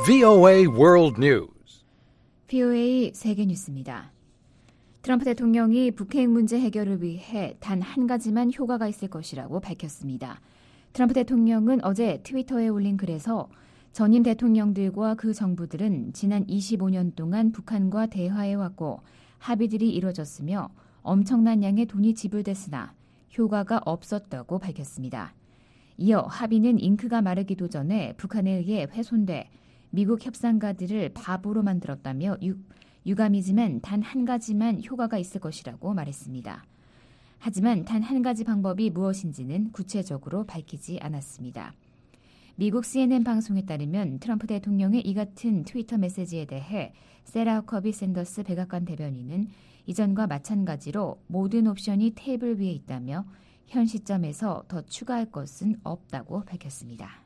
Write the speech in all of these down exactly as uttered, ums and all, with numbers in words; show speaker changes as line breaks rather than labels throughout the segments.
브이오에이 World News.
브이오에이 세계 뉴스입니다. 트럼프 대통령이 북핵 문제 해결을 위해 단 한 가지만 효과가 있을 것이라고 밝혔습니다. 트럼프 대통령은 어제 트위터에 올린 글에서 전임 대통령들과 그 정부들은 지난 이십오 년 동안 북한과 대화해왔고 합의들이 이뤄졌으며 엄청난 양의 돈이 지불됐으나 효과가 없었다고 밝혔습니다. 이어 합의는 잉크가 마르기도 전에 북한에 의해 훼손돼 미국 협상가들을 바보로 만들었다며 유, 유감이지만 단 한 가지만 효과가 있을 것이라고 말했습니다. 하지만 단 한 가지 방법이 무엇인지는 구체적으로 밝히지 않았습니다. 미국 씨엔엔 방송에 따르면 트럼프 대통령의 이 같은 트위터 메시지에 대해 세라 허커비 샌더스 백악관 대변인은 이전과 마찬가지로 모든 옵션이 테이블 위에 있다며 현 시점에서 더 추가할 것은 없다고 밝혔습니다.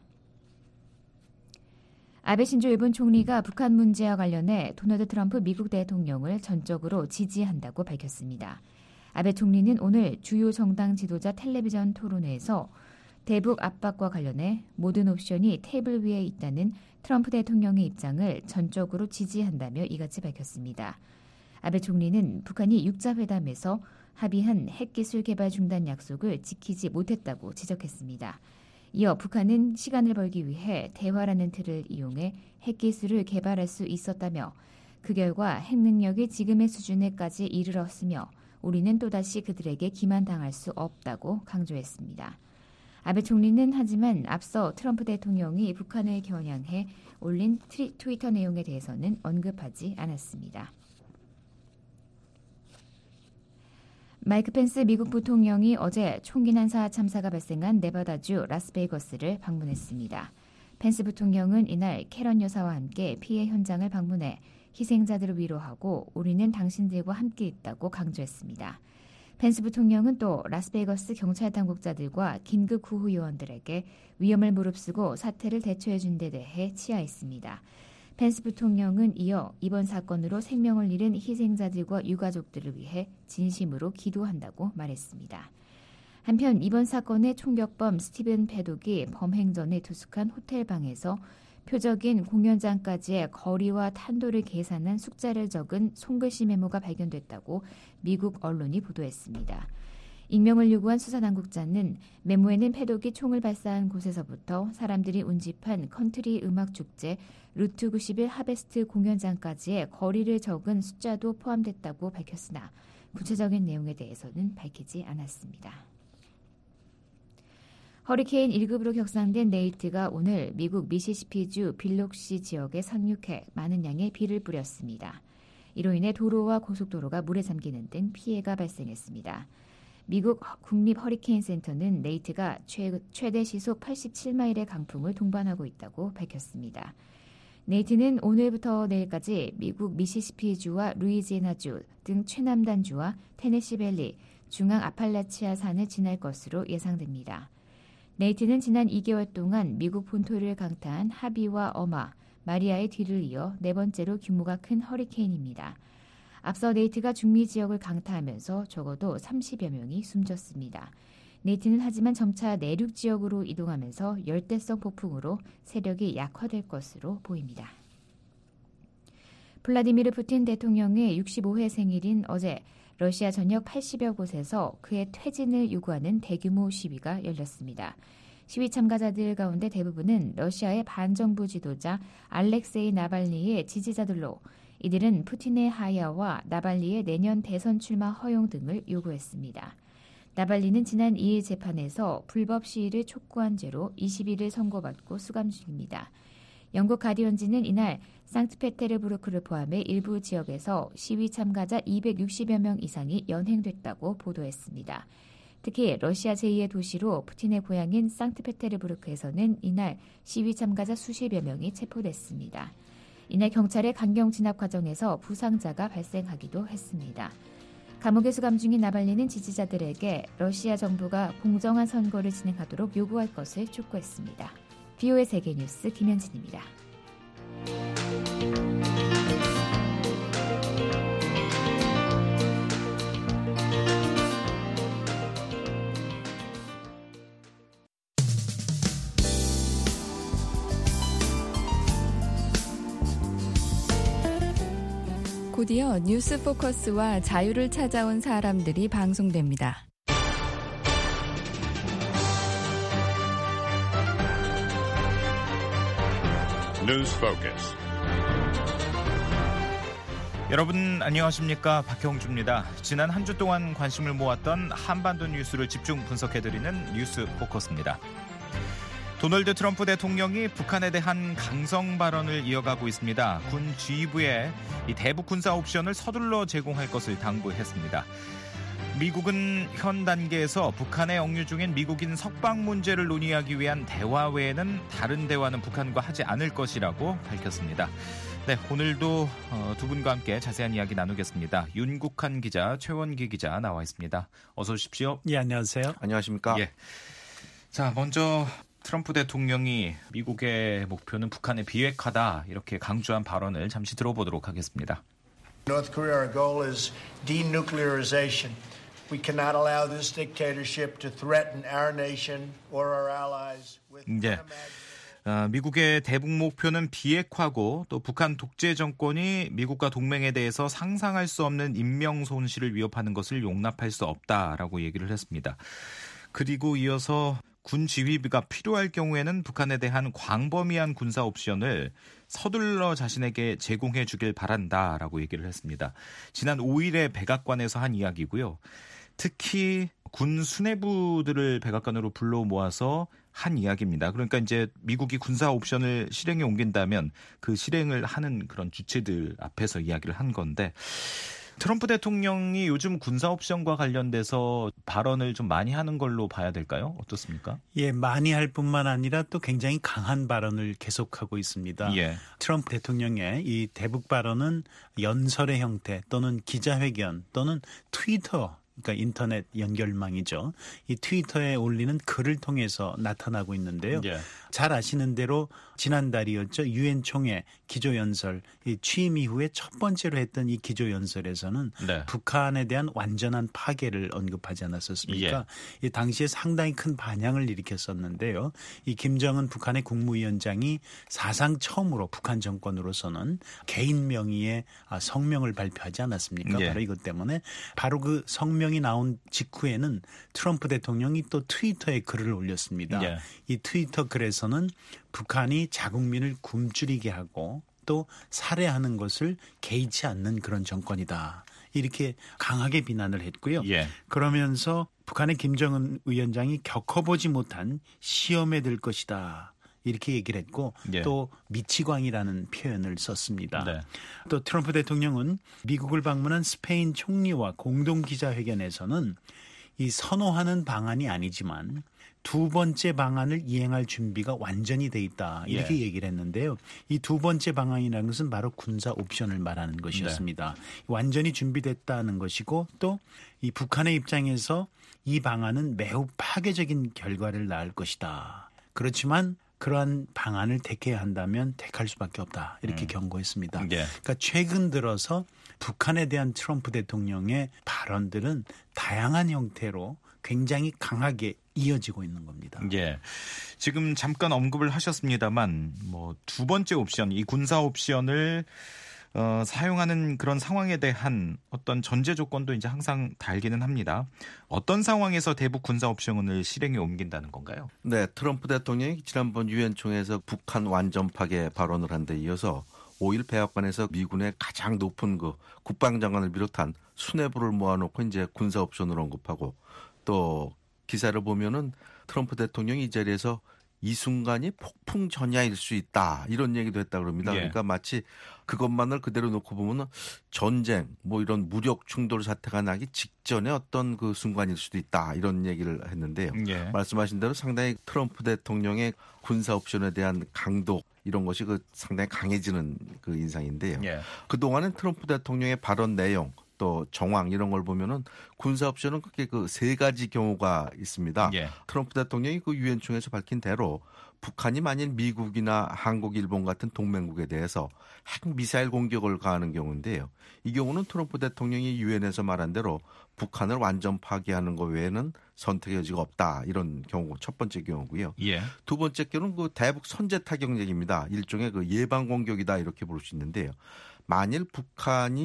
아베 신조 일본 총리가 북한 문제와 관련해 도널드 트럼프 미국 대통령을 전적으로 지지한다고 밝혔습니다. 아베 총리는 오늘 주요 정당 지도자 텔레비전 토론회에서 대북 압박과 관련해 모든 옵션이 테이블 위에 있다는 트럼프 대통령의 입장을 전적으로 지지한다며 이같이 밝혔습니다. 아베 총리는 북한이 육자회담에서 합의한 핵기술 개발 중단 약속을 지키지 못했다고 지적했습니다. 이어 북한은 시간을 벌기 위해 대화라는 틀을 이용해 핵기술을 개발할 수 있었다며 그 결과 핵능력이 지금의 수준에까지 이르렀으며 우리는 또다시 그들에게 기만당할 수 없다고 강조했습니다. 아베 총리는 하지만 앞서 트럼프 대통령이 북한을 겨냥해 올린 트리, 트위터 내용에 대해서는 언급하지 않았습니다. 마이크 펜스 미국 부통령이 어제 총기 난사 참사가 발생한 네바다주 라스베이거스를 방문했습니다. 펜스 부통령은 이날 캐런 여사와 함께 피해 현장을 방문해 희생자들을 위로하고 우리는 당신들과 함께 있다고 강조했습니다. 펜스 부통령은 또 라스베이거스 경찰 당국자들과 긴급 구호 요원들에게 위험을 무릅쓰고 사태를 대처해 준 데 대해 치하했습니다. 펜스 부통령은 이어 이번 사건으로 생명을 잃은 희생자들과 유가족들을 위해 진심으로 기도한다고 말했습니다. 한편 이번 사건의 총격범 스티븐 패독이 범행 전에 투숙한 호텔 방에서 표적인 공연장까지의 거리와 탄도를 계산한 숫자를 적은 손글씨 메모가 발견됐다고 미국 언론이 보도했습니다. 익명을 요구한 수사당국자는 메모에는 패독이 총을 발사한 곳에서부터 사람들이 운집한 컨트리 음악 축제 루트 구십일 하베스트 공연장까지의 거리를 적은 숫자도 포함됐다고 밝혔으나 구체적인 내용에 대해서는 밝히지 않았습니다. 허리케인 일 급으로 격상된 네이트가 오늘 미국 미시시피주 빌록시 지역에 상륙해 많은 양의 비를 뿌렸습니다. 이로 인해 도로와 고속도로가 물에 잠기는 등 피해가 발생했습니다. 미국 국립 허리케인 센터는 네이트가 최, 최대 시속 팔십칠 마일의 강풍을 동반하고 있다고 밝혔습니다. 네이트는 오늘부터 내일까지 미국 미시시피주와 루이지애나주 등 최남단주와 테네시밸리, 중앙 아팔라치아 산을 지날 것으로 예상됩니다. 네이트는 지난 이 개월 동안 미국 본토를 강타한 하비와 어마, 마리아의 뒤를 이어 네 번째로 규모가 큰 허리케인입니다. 앞서 네이트가 중미 지역을 강타하면서 적어도 삼십여 명이 숨졌습니다. 네이트는 하지만 점차 내륙 지역으로 이동하면서 열대성 폭풍으로 세력이 약화될 것으로 보입니다. 블라디미르 푸틴 대통령의 육십오 회 생일인 어제 러시아 전역 팔십여 곳에서 그의 퇴진을 요구하는 대규모 시위가 열렸습니다. 시위 참가자들 가운데 대부분은 러시아의 반정부 지도자 알렉세이 나발니의 지지자들로 이들은 푸틴의 하야와 나발리의 내년 대선 출마 허용 등을 요구했습니다. 나발리는 지난 이 일 재판에서 불법 시위를 촉구한 죄로 이십 일을 선고받고 수감 중입니다. 영국 가디언지는 이날 상트페테르부르크를 포함해 일부 지역에서 시위 참가자 이백육십여 명 이상이 연행됐다고 보도했습니다. 특히 러시아 제이의 도시로 푸틴의 고향인 상트페테르부르크에서는 이날 시위 참가자 수십여 명이 체포됐습니다. 이날 경찰의 강경 진압 과정에서 부상자가 발생하기도 했습니다. 감옥에 수감 중인 나발리는 지지자들에게 러시아 정부가 공정한 선거를 진행하도록 요구할 것을 촉구했습니다. 브이오에이 세계뉴스 김현진입니다.
곧이어 뉴스 포커스와 자유를 찾아온 사람들이 방송됩니다.
뉴스 포커스.
여러분 안녕하십니까? 박형주입니다. 지난 한 주 동안 관심을 모았던 한반도 뉴스를 집중 분석해드리는 뉴스 포커스입니다. 도널드 트럼프 대통령이 북한에 대한 강성 발언을 이어가고 있습니다. 군 지휘부에 이 대북 군사 옵션을 서둘러 제공할 것을 당부했습니다. 미국은 현 단계에서 북한에 억류 중인 미국인 석방 문제를 논의하기 위한 대화 외에는 다른 대화는 북한과 하지 않을 것이라고 밝혔습니다. 네, 오늘도 두 분과 함께 자세한 이야기 나누겠습니다. 윤국한 기자, 최원기 기자 나와 있습니다. 어서 오십시오.
예, 안녕하세요.
안녕하십니까.
예. 자, 먼저 트럼프 대통령이 미국의 목표는 북한의 비핵화다 이렇게 강조한 발언을 잠시 들어보도록 하겠습니다.
North Korea, our goal is denuclearization. We cannot allow this dictatorship to threaten our nation or our allies with
네. 어, 미국의 대북 목표는 비핵화고 또 북한 독재 정권이 미국과 동맹에 대해서 상상할 수 없는 인명 손실을 위협하는 것을 용납할 수 없다라고 얘기를 했습니다. 그리고 이어서 군 지휘비가 필요할 경우에는 북한에 대한 광범위한 군사 옵션을 서둘러 자신에게 제공해 주길 바란다라고 얘기를 했습니다. 지난 오 일에 백악관에서 한 이야기고요. 특히 군 수뇌부들을 백악관으로 불러 모아서 한 이야기입니다. 그러니까 이제 미국이 군사 옵션을 실행에 옮긴다면 그 실행을 하는 그런 주체들 앞에서 이야기를 한 건데 트럼프 대통령이 요즘 군사 옵션과 관련돼서 발언을 좀 많이 하는 걸로 봐야 될까요? 어떻습니까?
예, 많이 할 뿐만 아니라 또 굉장히 강한 발언을 계속하고 있습니다.
예.
트럼프 대통령의 이 대북 발언은 연설의 형태 또는 기자회견 또는 트위터, 그러니까 인터넷 연결망이죠. 이 트위터에 올리는 글을 통해서 나타나고 있는데요.
예.
잘 아시는 대로 지난달이었죠. 유엔 총회 기조연설, 이 취임 이후에 첫 번째로 했던 이 기조연설에서는
네.
북한에 대한 완전한 파괴를 언급하지 않았었습니까? 예. 이 당시에 상당히 큰 반향을 일으켰었는데요. 이 김정은 북한의 국무위원장이 사상 처음으로 북한 정권으로서는 개인 명의의 성명을 발표하지 않았습니까?
예.
바로 이것 때문에 바로 그 성명이 나온 직후에는 트럼프 대통령이 또 트위터에 글을 올렸습니다.
예.
이 트위터 글에서는 북한이 자국민을 굶주리게 하고 또 살해하는 것을 개의치 않는 그런 정권이다. 이렇게 강하게 비난을 했고요.
예.
그러면서 북한의 김정은 위원장이 겪어보지 못한 시험에 들 것이다. 이렇게 얘기를 했고
예.
또 미치광이라는 표현을 썼습니다.
네.
또 트럼프 대통령은 미국을 방문한 스페인 총리와 공동 기자회견에서는 이 선호하는 방안이 아니지만 두 번째 방안을 이행할 준비가 완전히 돼 있다. 이렇게
예.
얘기를 했는데요. 이 두 번째 방안이라는 것은 바로 군사 옵션을 말하는 것이었습니다. 네. 완전히 준비됐다는 것이고 또 이 북한의 입장에서 이 방안은 매우 파괴적인 결과를 낳을 것이다. 그렇지만 그러한 방안을 택해야 한다면 택할 수밖에 없다. 이렇게 음. 경고했습니다. 예. 그러니까 최근 들어서 북한에 대한 트럼프 대통령의 발언들은 다양한 형태로 굉장히 강하게 이어지고 있는 겁니다.
예. 지금 잠깐 언급을 하셨습니다만 뭐 두 번째 옵션, 이 군사 옵션을 어, 사용하는 그런 상황에 대한 어떤 전제 조건도 이제 항상 달기는 합니다. 어떤 상황에서 대북 군사 옵션을 실행에 옮긴다는 건가요?
네, 트럼프 대통령이 지난번 유엔 총회에서 북한 완전 파괴 발언을 한 데 이어서 오 일 백악관에서 미군의 가장 높은 그 국방장관을 비롯한 수뇌부를 모아놓고 이제 군사 옵션을 언급하고 또 기사를 보면은 트럼프 대통령이 이 자리에서 이 순간이 폭풍 전야일 수 있다 이런 얘기도 했다 그럽니다. 예. 그러니까 마치 그것만을 그대로 놓고 보면은 전쟁 뭐 이런 무력 충돌 사태가 나기 직전에 어떤 그 순간일 수도 있다 이런 얘기를 했는데요. 예. 말씀하신 대로 상당히 트럼프 대통령의 군사 옵션에 대한 강도 이런 것이 그 상당히 강해지는 그 인상인데요. 예. 그동안은 트럼프 대통령의 발언 내용 또 정황 이런 걸 보면은 군사 옵션은 크게 그 세 가지 경우가 있습니다. 예. 트럼프 대통령이 그 유엔 총회에서 밝힌 대로 북한이 만일 미국이나 한국, 일본 같은 동맹국에 대해서 핵 미사일 공격을 가하는 경우인데요. 이 경우는 트럼프 대통령이 유엔에서 말한 대로 북한을 완전 파괴하는 것 외에는 선택의 여지가 없다. 이런 경우 첫 번째 경우고요. 예. 두 번째 경우는 그 대북 선제 타격얘기입니다. 일종의 그 예방 공격이다 이렇게 볼 수 있는데요. 만일 북한이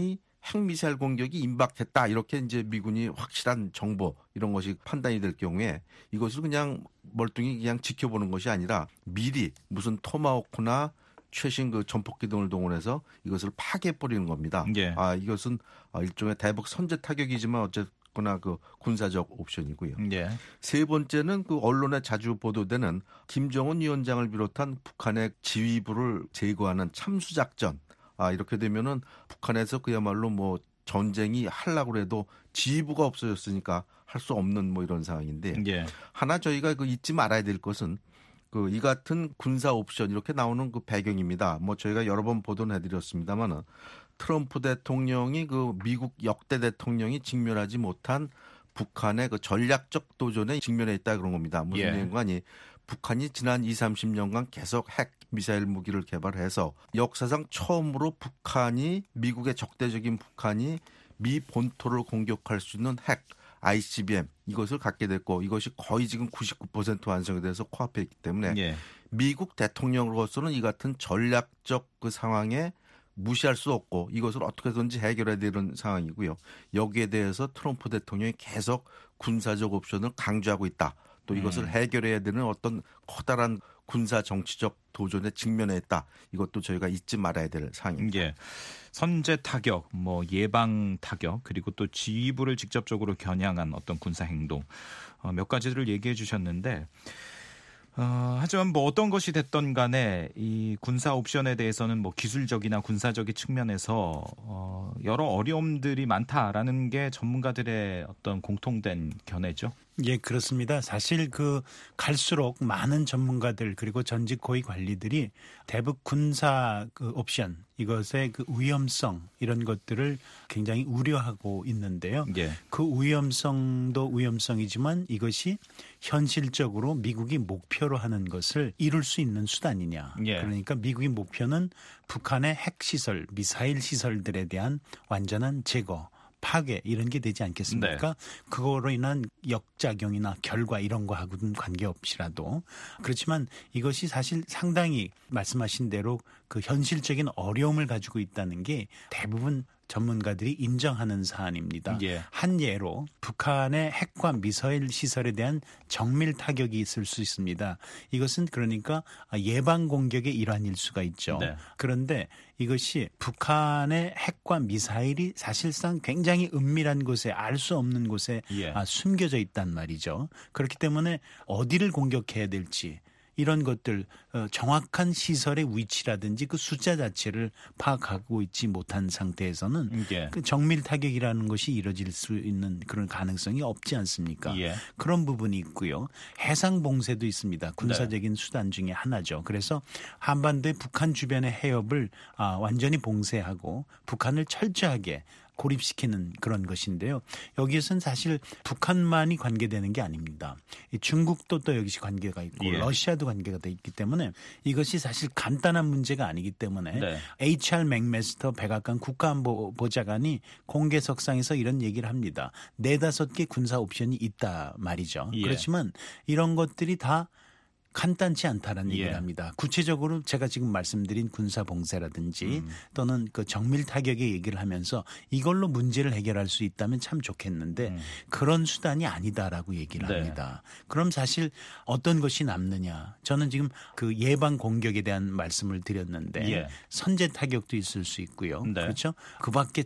핵미사일 공격이 임박했다 이렇게 이제 미군이 확실한 정보 이런 것이 판단이 될 경우에 이것을 그냥 멀뚱히 그냥 지켜보는 것이 아니라 미리 무슨 토마호크나 최신 그 전폭기 등을 동원해서 이것을 파괴해 버리는 겁니다.
예.
아 이것은 일종의 대북 선제 타격이지만 어쨌거나 그 군사적 옵션이고요.
예.
세 번째는 그 언론에 자주 보도되는 김정은 위원장을 비롯한 북한의 지휘부를 제거하는 참수작전. 아 이렇게 되면은 북한에서 그야말로 뭐 전쟁이 하려고 해도 지휘부가 없어졌으니까 할 수 없는 뭐 이런 상황인데
예.
하나 저희가 그 잊지 말아야 될 것은 그 이 같은 군사 옵션 이렇게 나오는 그 배경입니다. 뭐 저희가 여러 번 보도는 해드렸습니다만은 트럼프 대통령이 그 미국 역대 대통령이 직면하지 못한 북한의 그 전략적 도전에 직면해 있다 그런 겁니다. 무슨
예.
연관이 북한이 지난 이삼십 년간 계속 핵 미사일 무기를 개발해서 역사상 처음으로 북한이 미국의 적대적인 북한이 미 본토를 공격할 수 있는 핵 아이씨비엠 이것을 갖게 됐고 이것이 거의 지금 구십구 퍼센트 완성이 돼서 코앞에 있기 때문에
예.
미국 대통령으로서는 이 같은 전략적 그 상황에 무시할 수 없고 이것을 어떻게든지 해결해야 되는 상황이고요. 여기에 대해서 트럼프 대통령이 계속 군사적 옵션을 강조하고 있다. 또 이것을
음.
해결해야 되는 어떤 커다란 군사 정치적 도전에 직면해 있다. 이것도 저희가 잊지 말아야 될 사항입니다.
예. 선제 타격, 뭐 예방 타격, 그리고 또 지휘부를 직접적으로 겨냥한 어떤 군사 행동 어, 몇 가지를 얘기해 주셨는데 어, 하지만 뭐 어떤 것이 됐던 간에 이 군사 옵션에 대해서는 뭐 기술적이나 군사적인 측면에서 어, 여러 어려움들이 많다라는 게 전문가들의 어떤 공통된 견해죠.
예, 그렇습니다. 사실 그 갈수록 많은 전문가들 그리고 전직 고위 관리들이 대북 군사 그 옵션 이것의 그 위험성 이런 것들을 굉장히 우려하고 있는데요.
예.
그 위험성도 위험성이지만 이것이 현실적으로 미국이 목표로 하는 것을 이룰 수 있는 수단이냐.
예.
그러니까 미국의 목표는 북한의 핵시설, 미사일 시설들에 대한 완전한 제거. 파괴 이런 게 되지 않겠습니까? 네. 그거로 인한 역작용이나 결과 이런 거하고는 관계없이라도 그렇지만 이것이 사실 상당히 말씀하신 대로 그 현실적인 어려움을 가지고 있다는 게 대부분 전문가들이 인정하는 사안입니다.
예.
한 예로 북한의 핵과 미사일 시설에 대한 정밀 타격이 있을 수 있습니다. 이것은 그러니까 예방 공격의 일환일 수가 있죠. 네. 그런데 이것이 북한의 핵과 미사일이 사실상 굉장히 은밀한 곳에 알 수 없는 곳에 예. 숨겨져 있단 말이죠. 그렇기 때문에 어디를 공격해야 될지 이런 것들 정확한 시설의 위치라든지 그 숫자 자체를 파악하고 있지 못한 상태에서는 예. 그 정밀 타격이라는 것이 이루어질 수 있는 그런 가능성이 없지 않습니까? 예. 그런 부분이 있고요. 해상 봉쇄도 있습니다. 군사적인 네. 수단 중에 하나죠. 그래서 한반도의 북한 주변의 해협을 완전히 봉쇄하고 북한을 철저하게 고립시키는 그런 것인데요. 여기에서는 사실 북한만이 관계되는 게 아닙니다. 중국도 또 여기서 관계가 있고 예. 러시아도 관계가 돼 있기 때문에 이것이 사실 간단한 문제가 아니기 때문에 네. 에이치알 맥메스터 백악관 국가안보보좌관이 공개석상에서 이런 얘기를 합니다. 네다섯 개 군사 옵션이 있다 말이죠. 예. 그렇지만 이런 것들이 다 간단치 않다라는 예. 얘기를 합니다. 구체적으로 제가 지금 말씀드린 군사 봉쇄라든지 음. 또는 그 정밀 타격의 얘기를 하면서 이걸로 문제를 해결할 수 있다면 참 좋겠는데 음. 그런 수단이 아니다라고 얘기를 네. 합니다. 그럼 사실 어떤 것이 남느냐. 저는 지금 그 예방 공격에 대한 말씀을 드렸는데 예. 선제 타격도 있을 수 있고요. 네. 그렇죠. 그 밖에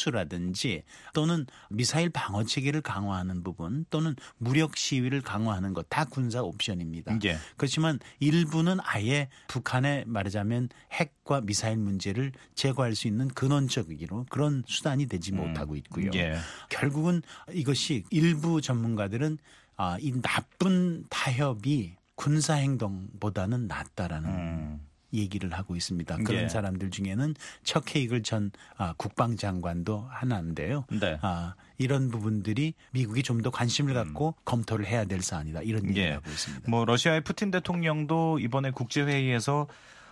참수라든지 또는 미사일 방어 체계를 강화하는 부분 또는 무력 시위를 강화하는 것 다 군사 옵션입니다. 예. 그렇지만 일부는 아예 북한의 말하자면 핵과 미사일 문제를 제거할 수 있는 근원적이로 그런 수단이 되지 음. 못하고 있고요. 예. 결국은 이것이 일부 전문가들은 아, 이 나쁜 타협이 군사행동보다는 낫다라는 음. 얘기를 하고 있습니다. 그런 예. 사람들 중에는 척 헤이글 전 아, 국방장관도 하나인데요. 네. 아, 이런 부분들이 미국이 좀 더 관심을 갖고 음. 검토를 해야 될 사안이다. 이런 얘기를 예. 하고 있습니다.
뭐 러시아의 푸틴 대통령도 이번에 국제회의에서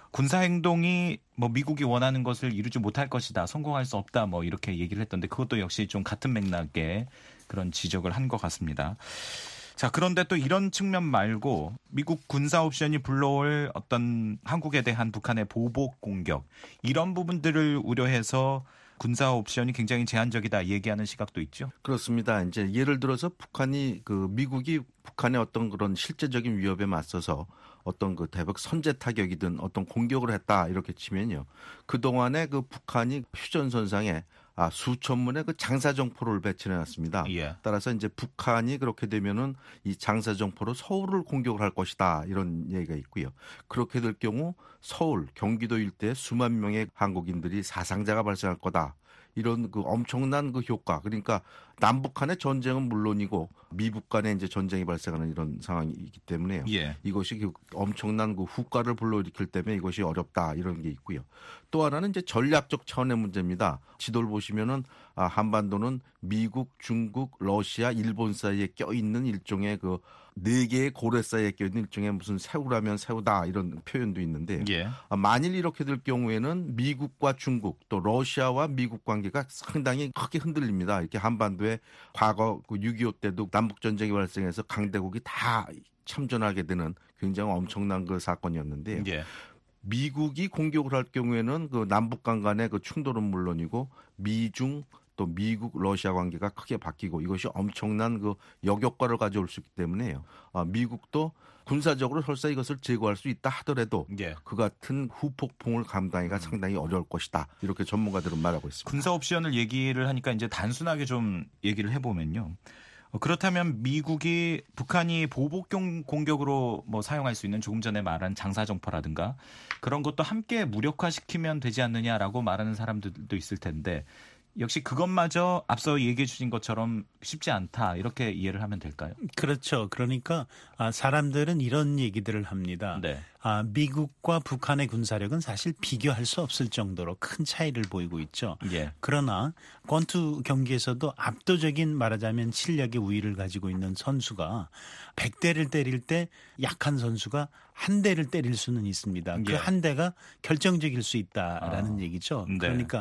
군사행동이 뭐 미국이 원하는 것을 이루지 못할 것이다. 성공할 수 없다. 뭐 이렇게 얘기를 했던데 그것도 역시 좀 같은 맥락의 그런 지적을 한 것 같습니다. 자, 그런데 또 이런 측면 말고 미국 군사 옵션이 불러올 어떤 한국에 대한 북한의 보복 공격 이런 부분들을 우려해서 군사 옵션이 굉장히 제한적이다 얘기하는 시각도 있죠.
그렇습니다. 이제 예를 들어서 북한이 그 미국이 북한의 어떤 그런 실제적인 위협에 맞서서 어떤 그 대북 선제 타격이든 어떤 공격을 했다 이렇게 치면요. 그 동안에 그 북한이 휴전선상에 아, 수천 문의 그 장사정포를 배치해놨습니다.
예.
따라서 이제 북한이 그렇게 되면은 이 장사정포로 서울을 공격을 할 것이다 이런 얘기가 있고요. 그렇게 될 경우 서울, 경기도 일대에 수만 명의 한국인들이 사상자가 발생할 거다. 이런 그 엄청난 그 효과. 그러니까 남북 간의 전쟁은 물론이고 미북 간의 이제 전쟁이 발생하는 이런 상황이기 때문에요.
예.
이것이 엄청난 그 후과를 불러일으킬 때문에 이것이 어렵다 이런 게 있고요. 또 하나는 이제 전략적 차원의 문제입니다. 지도를 보시면은 아, 한반도는 미국, 중국, 러시아, 일본 사이에 껴있는 일종의 그 네 개의 고래 사이에 껴있는 일종의 무슨 새우라면 새우다 이런 표현도 있는데
예.
아, 만일 이렇게 될 경우에는 미국과 중국 또 러시아와 미국 관계가 상당히 크게 흔들립니다. 이렇게 한반도에 과거 그 육이오 때도 남북 전쟁이 발생해서 강대국이 다 참전하게 되는 굉장히 엄청난 그 사건이었는데요.
예.
미국이 공격을 할 경우에는 그 남북 간 간의 그 충돌은 물론이고 미중 또 미국 러시아 관계가 크게 바뀌고 이것이 엄청난 그 역효과를 가져올 수 있기 때문에요. 아, 미국도 군사적으로 설사 이것을 제거할 수 있다 하더라도
예.
그 같은 후폭풍을 감당하기가 상당히 어려울 것이다. 이렇게 전문가들은 말하고 있습니다.
군사 옵션을 얘기를 하니까 이제 단순하게 좀 얘기를 해보면요. 그렇다면 미국이 북한이 보복 공격으로 뭐 사용할 수 있는 조금 전에 말한 장사정포라든가 그런 것도 함께 무력화시키면 되지 않느냐라고 말하는 사람들도 있을 텐데 역시 그것마저 앞서 얘기해 주신 것처럼 쉽지 않다 이렇게 이해를 하면 될까요?
그렇죠. 그러니까 사람들은 이런 얘기들을 합니다.
네.
아, 미국과 북한의 군사력은 사실 비교할 수 없을 정도로 큰 차이를 보이고 있죠.
예.
그러나 권투 경기에서도 압도적인 말하자면 실력의 우위를 가지고 있는 선수가 백 대를 때릴 때 약한 선수가 한 대를 때릴 수는 있습니다.
예.
그 한 대가 결정적일 수 있다라는
아,
얘기죠.
네.
그러니까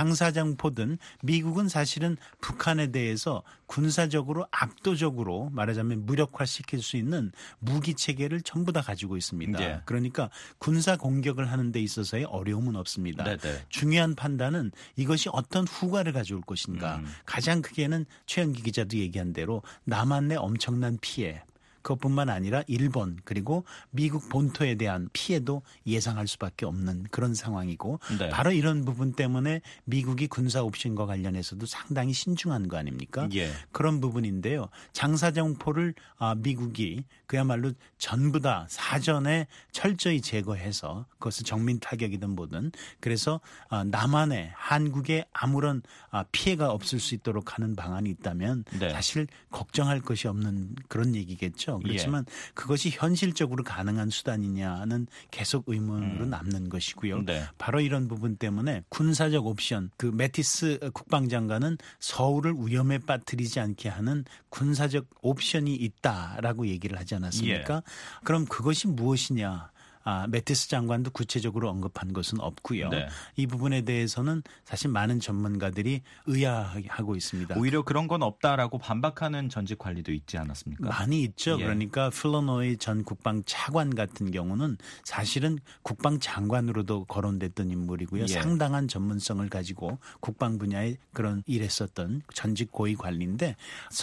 장사정포든 미국은 사실은 북한에 대해서 군사적으로 압도적으로 말하자면 무력화시킬 수 있는 무기 체계를 전부 다 가지고 있습니다.
예.
그러니까 군사 공격을 하는 데 있어서의 어려움은 없습니다.
네네.
중요한 판단은 이것이 어떤 후과를 가져올 것인가.
음.
가장 크게는 최영기 기자도 얘기한 대로 남한 내 엄청난 피해. 그것뿐만 아니라 일본 그리고 미국 본토에 대한 피해도 예상할 수밖에 없는 그런 상황이고
네.
바로 이런 부분 때문에 미국이 군사 옵션과 관련해서도 상당히 신중한 거 아닙니까?
예.
그런 부분인데요. 장사정포를 미국이 그야말로 전부 다 사전에 철저히 제거해서 그것을 정민 타격이든 뭐든 그래서 남한에 한국에 아무런 피해가 없을 수 있도록 하는 방안이 있다면
네.
사실 걱정할 것이 없는 그런 얘기겠죠. 그렇지만 예. 그것이 현실적으로 가능한 수단이냐는 계속 의문으로 음. 남는 것이고요.
네.
바로 이런 부분 때문에 군사적 옵션, 그 매티스 국방장관은 서울을 위험에 빠뜨리지 않게 하는 군사적 옵션이 있다라고 얘기를 하지 않았습니까? 예. 그럼 그것이 무엇이냐? 아, 매티스 장관도 구체적으로 언급한 것은 없고요. 네. 이 부분에 대해서는 사실 많은 전문가들이 의아하고 있습니다.
오히려 그런 건 없다라고 반박하는 전직 관리도 있지 않았습니까?
많이 있죠.
예.
그러니까 필러노이 전 국방차관 같은 경우는 사실은 국방장관으로도 거론됐던 인물이고요. 예. 상당한 전문성을 가지고 국방 분야에 그런 일했었던 전직 고위 관리인데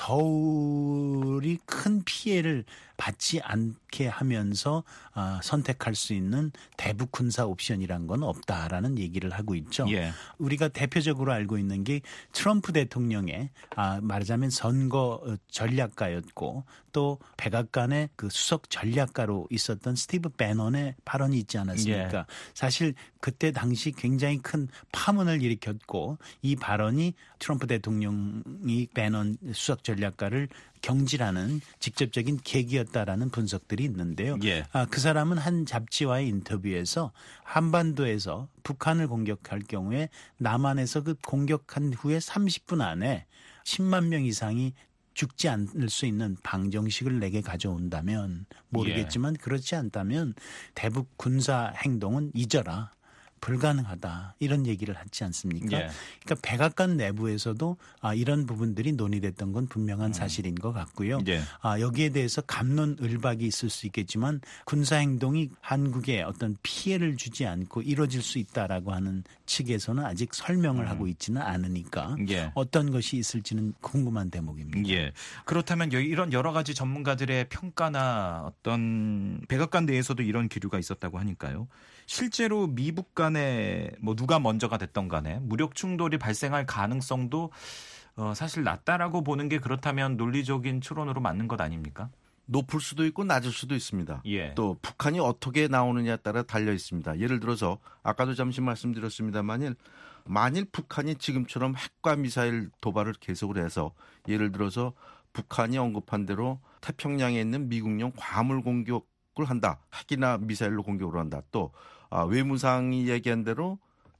서울이 큰 피해를 받지 않게 하면서 어, 선택할 수 있는 대북 군사 옵션이란 건 없다라는 얘기를 하고 있죠.
예.
우리가 대표적으로 알고 있는 게 트럼프 대통령의 아, 말하자면 선거 전략가였고 또 백악관의 그 수석 전략가로 있었던 스티브 배넌의 발언이 있지 않았습니까? 예. 사실 그때 당시 굉장히 큰 파문을 일으켰고 이 발언이 트럼프 대통령이 배넌 수석 전략가를 경질하는 직접적인 계기였다라는 분석들이 있는데요.
예.
아, 그 사람은 한 잡지와의 인터뷰에서 한반도에서 북한을 공격할 경우에 남한에서 그 공격한 후에 삼십 분 안에 십만 명 이상이 죽지 않을 수 있는 방정식을 내게 가져온다면 모르겠지만 예. 그렇지 않다면 대북 군사 행동은 잊어라. 불가능하다 이런 얘기를 하지 않습니까?
예.
그러니까 백악관 내부에서도 아, 이런 부분들이 논의됐던 건 분명한 사실인 것 같고요.
예.
아, 여기에 대해서 갑론을박이 있을 수 있겠지만 군사행동이 한국에 어떤 피해를 주지 않고 이루어질 수 있다라고 하는 측에서는 아직 설명을 음. 하고 있지는 않으니까
예.
어떤 것이 있을지는 궁금한 대목입니다.
예. 그렇다면 이런 여러 가지 전문가들의 평가나 어떤 백악관 내에서도 이런 기류가 있었다고 하니까요. 실제로 미북 간에 뭐 누가 먼저가 됐던 간에 무력 충돌이 발생할 가능성도 어 사실 낮다라고 보는 게 그렇다면 논리적인 추론으로 맞는 것 아닙니까?
높을 수도 있고 낮을 수도 있습니다.
예.
또 북한이 어떻게 나오느냐에 따라 달려 있습니다. 예를 들어서 아까도 잠시 말씀드렸습니다만 만일 북한이 지금처럼 핵과 미사일 도발을 계속을 해서 예를 들어서 북한이 언급한 대로 태평양에 있는 미국령 괌을 공격을 한다. 핵이나 미사일로 공격을 한다. 또 아, 외무상이 얘기한 대로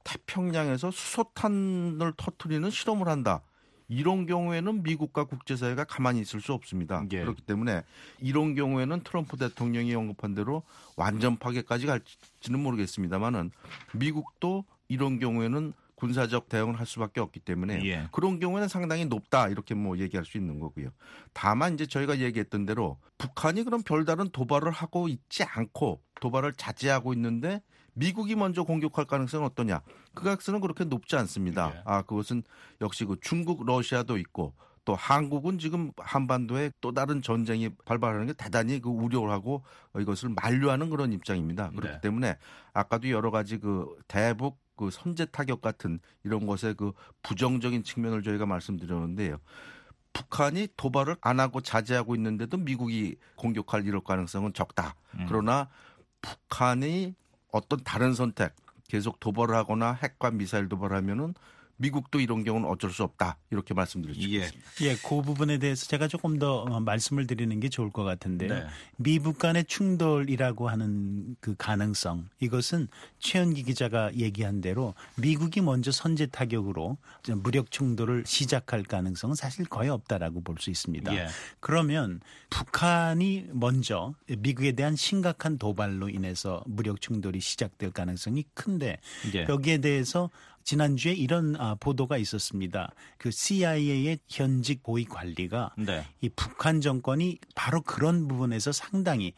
태평양에서 수소탄을 터뜨리는 실험을 한다. 이런 경우에는 미국과 국제사회가 가만히 있을 수 없습니다.
예.
그렇기 때문에 이런 경우에는 트럼프 대통령이 언급한 대로 완전 파괴까지 갈지는 모르겠습니다만은 미국도 이런 경우에는 군사적 대응을 할 수밖에 없기 때문에
예.
그런 경우에는 상당히 높다 이렇게 뭐 얘기할 수 있는 거고요. 다만 이제 저희가 얘기했던 대로 북한이 그런 별다른 도발을 하고 있지 않고 도발을 자제하고 있는데 미국이 먼저 공격할 가능성은 어떠냐? 그 가능성은 그렇게 높지 않습니다.
예.
아 그것은 역시 그 중국, 러시아도 있고 또 한국은 지금 한반도에 또 다른 전쟁이 발발하는 게 대단히 그 우려를 하고 이것을 만류하는 그런 입장입니다. 그렇기
네.
때문에 아까도 여러 가지 그 대북 그 선제 타격 같은 이런 것의 그 부정적인 측면을 저희가 말씀드렸는데요. 북한이 도발을 안 하고 자제하고 있는데도 미국이 공격할 이럴 가능성은 적다.
음.
그러나 북한이 어떤 다른 선택, 계속 도발을 하거나 핵과 미사일 도발을 하면은 미국도 이런 경우는 어쩔 수 없다. 이렇게 말씀드릴 수
예.
있습니다.
예, 그 부분에 대해서 제가 조금 더 말씀을 드리는 게 좋을 것 같은데요.
네.
미북 간의 충돌이라고 하는 그 가능성, 이것은 최현기 기자가 얘기한 대로 미국이 먼저 선제 타격으로 무력 충돌을 시작할 가능성은 사실 거의 없다라고 볼 수 있습니다.
예.
그러면 북한이 먼저 미국에 대한 심각한 도발로 인해서 무력 충돌이 시작될 가능성이 큰데
예.
여기에 대해서 지난주에 이런 보도가 있었습니다. 그 씨아이에이의 현직 고위 관리가
네.
이 북한 정권이 바로 그런 부분에서 상당히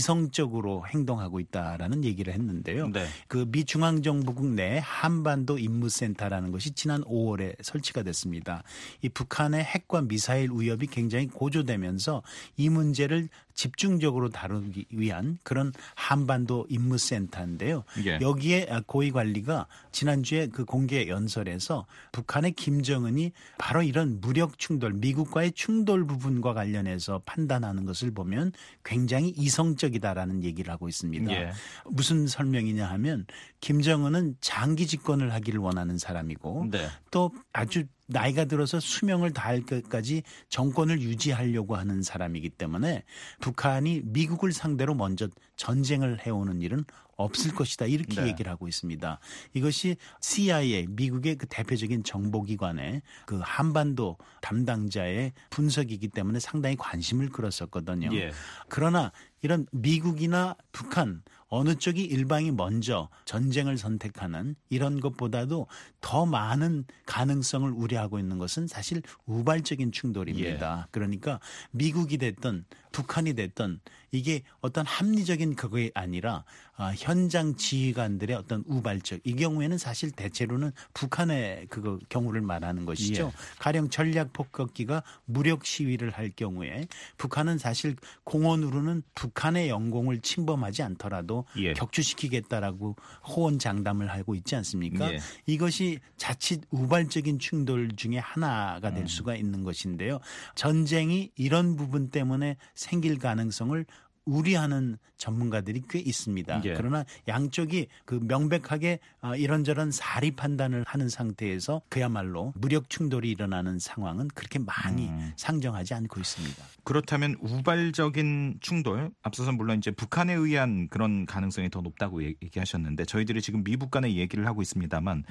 이성적으로 행동하고 있다라는 얘기를 했는데요.
네.
그 미 중앙정부국 내 한반도 임무센터라는 것이 지난 오월에 설치가 됐습니다. 이 북한의 핵과 미사일 위협이 굉장히 고조되면서 이 문제를 집중적으로 다루기 위한 그런 한반도 임무센터인데요.
예.
여기에 고위 관리가 지난주에 그 공개 연설에서 북한의 김정은이 바로 이런 무력 충돌, 미국과의 충돌 부분과 관련해서 판단하는 것을 보면 굉장히 이성적이다라는 얘기를 하고 있습니다.
예.
무슨 설명이냐 하면 김정은은 장기 집권을 하기를 원하는 사람이고
네.
또 아주 나이가 들어서 수명을 다할 것까지 정권을 유지하려고 하는 사람이기 때문에 북한이 미국을 상대로 먼저 전쟁을 해오는 일은 없을 것이다. 이렇게
네.
얘기를 하고 있습니다. 이것이 씨아이에이, 미국의 그 대표적인 정보기관의 그 한반도 담당자의 분석이기 때문에 상당히 관심을 끌었었거든요.
예.
그러나 이런 미국이나 북한 어느 쪽이 일방이 먼저 전쟁을 선택하는 이런 것보다도 더 많은 가능성을 우려하고 있는 것은 사실 우발적인 충돌입니다.
예.
그러니까 미국이 됐든 북한이 됐든 이게 어떤 합리적인 그게 아니라 현장 지휘관들의 어떤 우발적, 이 경우에는 사실 대체로는 북한의 그 경우를 말하는 것이죠.
예.
가령 전략 폭격기가 무력 시위를 할 경우에 북한은 사실 공언으로는 북한의 영공을 침범하지 않더라도
예.
격추시키겠다라고 호언장담을 하고 있지 않습니까?
예.
이것이 자칫 우발적인 충돌 중에 하나가 될
음.
수가 있는 것인데요. 전쟁이 이런 부분 때문에 생길 가능성을 우려하는 전문가들이 꽤 있습니다.
예.
그러나 양쪽이 그 명백하게 이런저런 사리 판단을 하는 상태에서 그야말로 무력 충돌이 일어나는 상황은 그렇게 많이
음.
상정하지 않고 있습니다.
그렇다면 우발적인 충돌, 앞서서 물론 이제 북한에 의한 그런 가능성이 더 높다고 얘기하셨는데 저희들이 지금 미북 간의 얘기를 하고 있습니다만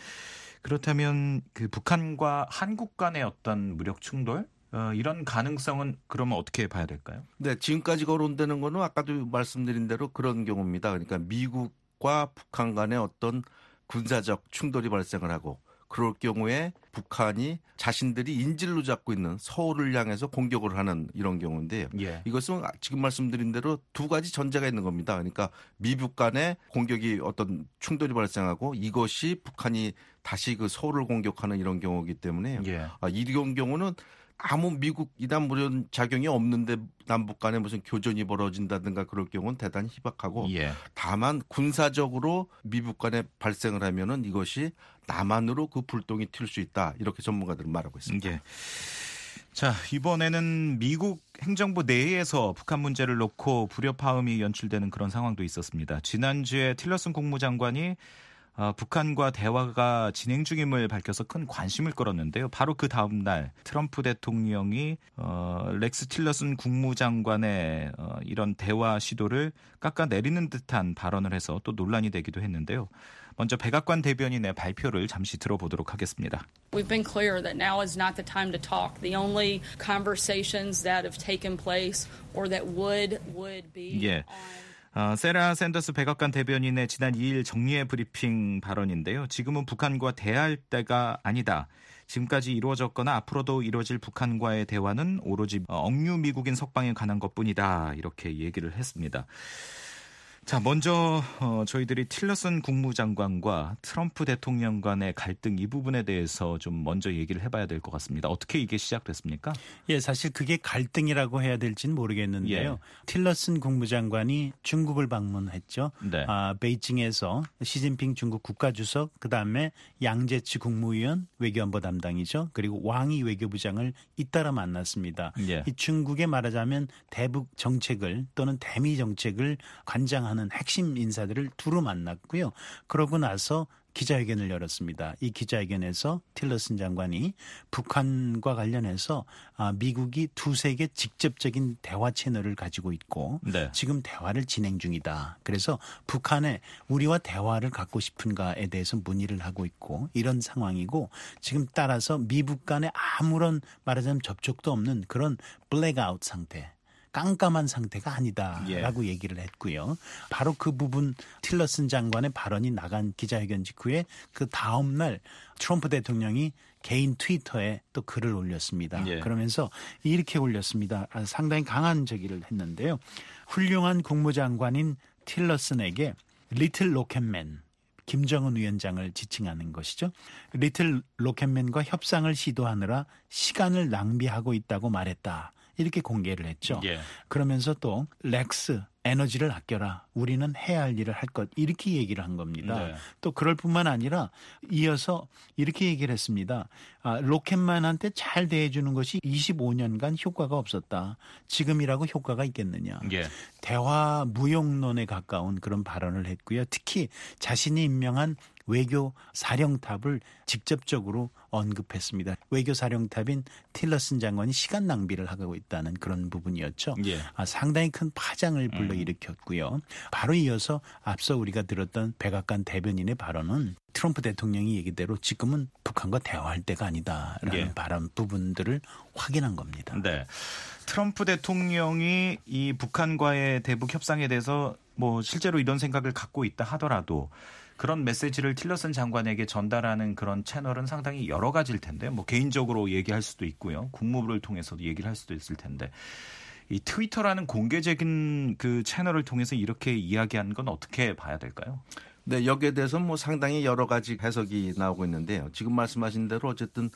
그렇다면 그 북한과 한국 간의 어떤 무력 충돌 어, 이런 가능성은 그러면 어떻게 봐야 될까요?
네, 지금까지 거론되는 거는 아까도 말씀드린 대로 그런 경우입니다. 그러니까 미국과 북한 간의 어떤 군사적 충돌이 발생을 하고 그럴 경우에 북한이 자신들이 인질로 잡고 있는 서울을 향해서 공격을 하는 이런 경우인데요.
예.
이것은 지금 말씀드린 대로 두 가지 전제가 있는 겁니다. 그러니까 미북 간의 공격이 어떤 충돌이 발생하고 이것이 북한이 다시 그 서울을 공격하는 이런 경우이기 때문에
예.
아, 이런 경우는 아무 미국 이단 무련 작용이 없는데 남북 간에 무슨 교전이 벌어진다든가 그럴 경우는 대단히 희박하고
예.
다만 군사적으로 미북 간에 발생을 하면은 이것이 남한으로 그 불똥이 튈 수 있다. 이렇게 전문가들은 말하고 있습니다.
예. 자, 이번에는 미국 행정부 내에서 북한 문제를 놓고 불협화음이 연출되는 그런 상황도 있었습니다. 지난주에 틸러슨 국무장관이 어, 북한과 대화가 진행 중임을 밝혀서 큰 관심을 끌었는데요. 바로 그 다음 날 트럼프 대통령이 어, 렉스 틸러슨 국무장관의 어, 이런 대화 시도를 깎아내리는 듯한 발언을 해서 또 논란이 되기도 했는데요. 먼저 백악관 대변인의 발표를 잠시 들어보도록 하겠습니다.
We've been clear that now is not the time to talk. The only conversations that have taken place or that would would be
예.
on
어, 세라 샌더스 백악관 대변인의 지난 이 일 정례 브리핑 발언인데요. 지금은 북한과 대화할 때가 아니다. 지금까지 이루어졌거나 앞으로도 이루어질 북한과의 대화는 오로지 억류 미국인 석방에 관한 것뿐이다. 이렇게 얘기를 했습니다. 자, 먼저 어, 저희들이 틸러슨 국무장관과 트럼프 대통령 간의 갈등 이 부분에 대해서 좀 먼저 얘기를 해봐야 될 것 같습니다. 어떻게 이게 시작됐습니까?
예, 사실 그게 갈등이라고 해야 될지는 모르겠는데요.
예.
틸러슨 국무장관이 중국을 방문했죠.
네.
아, 베이징에서 시진핑 중국 국가주석, 그다음에 양재치 국무위원 외교안보 담당이죠. 그리고 왕이 외교부장을 잇따라 만났습니다.
예.
이 중국에 말하자면 대북 정책을 또는 대미 정책을 관장하는 핵심 인사들을 두루 만났고요. 그러고 나서 기자회견을 열었습니다. 이 기자회견에서 틸러슨 장관이 북한과 관련해서 미국이 두세 개 직접적인 대화 채널을 가지고 있고
네.
지금 대화를 진행 중이다. 그래서 북한에 우리와 대화를 갖고 싶은가에 대해서 문의를 하고 있고 이런 상황이고 지금 따라서 미북 간에 아무런 말하자면 접촉도 없는 그런 블랙아웃 상태. 깜깜한 상태가 아니다라고 예. 얘기를 했고요. 바로 그 부분 틸러슨 장관의 발언이 나간 기자회견 직후에 그 다음 날 트럼프 대통령이 개인 트위터에 또 글을 올렸습니다. 예. 그러면서 이렇게 올렸습니다. 상당히 강한 제기를 했는데요. 훌륭한 국무장관인 틸러슨에게 리틀 로켓맨 김정은 위원장을 지칭하는 것이죠. 리틀 로켓맨과 협상을 시도하느라 시간을 낭비하고 있다고 말했다. 이렇게 공개를 했죠. 예. 그러면서 또 렉스 에너지를 아껴라. 우리는 해야 할 일을 할 것. 이렇게 얘기를 한 겁니다. 네. 또 그럴 뿐만 아니라 이어서 이렇게 얘기를 했습니다. 아, 로켓만한테 잘 대해주는 것이 이십오 년간 효과가 없었다. 지금이라고 효과가 있겠느냐. 예. 대화 무용론에 가까운 그런 발언을 했고요. 특히 자신이 임명한 외교 사령탑을 직접적으로 언급했습니다. 외교 사령탑인 틸러슨 장관이 시간 낭비를 하고 있다는 그런 부분이었죠. 예. 아, 상당히 큰 파장을 불러일으켰고요. 바로 이어서 앞서 우리가 들었던 백악관 대변인의 발언은 트럼프 대통령이 얘기대로 지금은 북한과 대화할 때가 아니다라는 예. 발언 부분들을 확인한 겁니다.
네. 트럼프 대통령이 이 북한과의 대북 협상에 대해서 뭐 실제로 이런 생각을 갖고 있다 하더라도 그런 메시지를 틸러슨 장관에게 전달하는 그런 채널은 상당히 여러 가지일 텐데 뭐 개인적으로 얘기할 수도 있고요. 국무부를 통해서도 얘기를 할 수도 있을 텐데 이 트위터라는 공개적인 그 채널을 통해서 이렇게 이야기하는 건 어떻게 봐야 될까요?
네, 여기에 대해서 뭐 상당히 여러 가지 해석이 나오고 있는데요. 지금 말씀하신 대로 어쨌든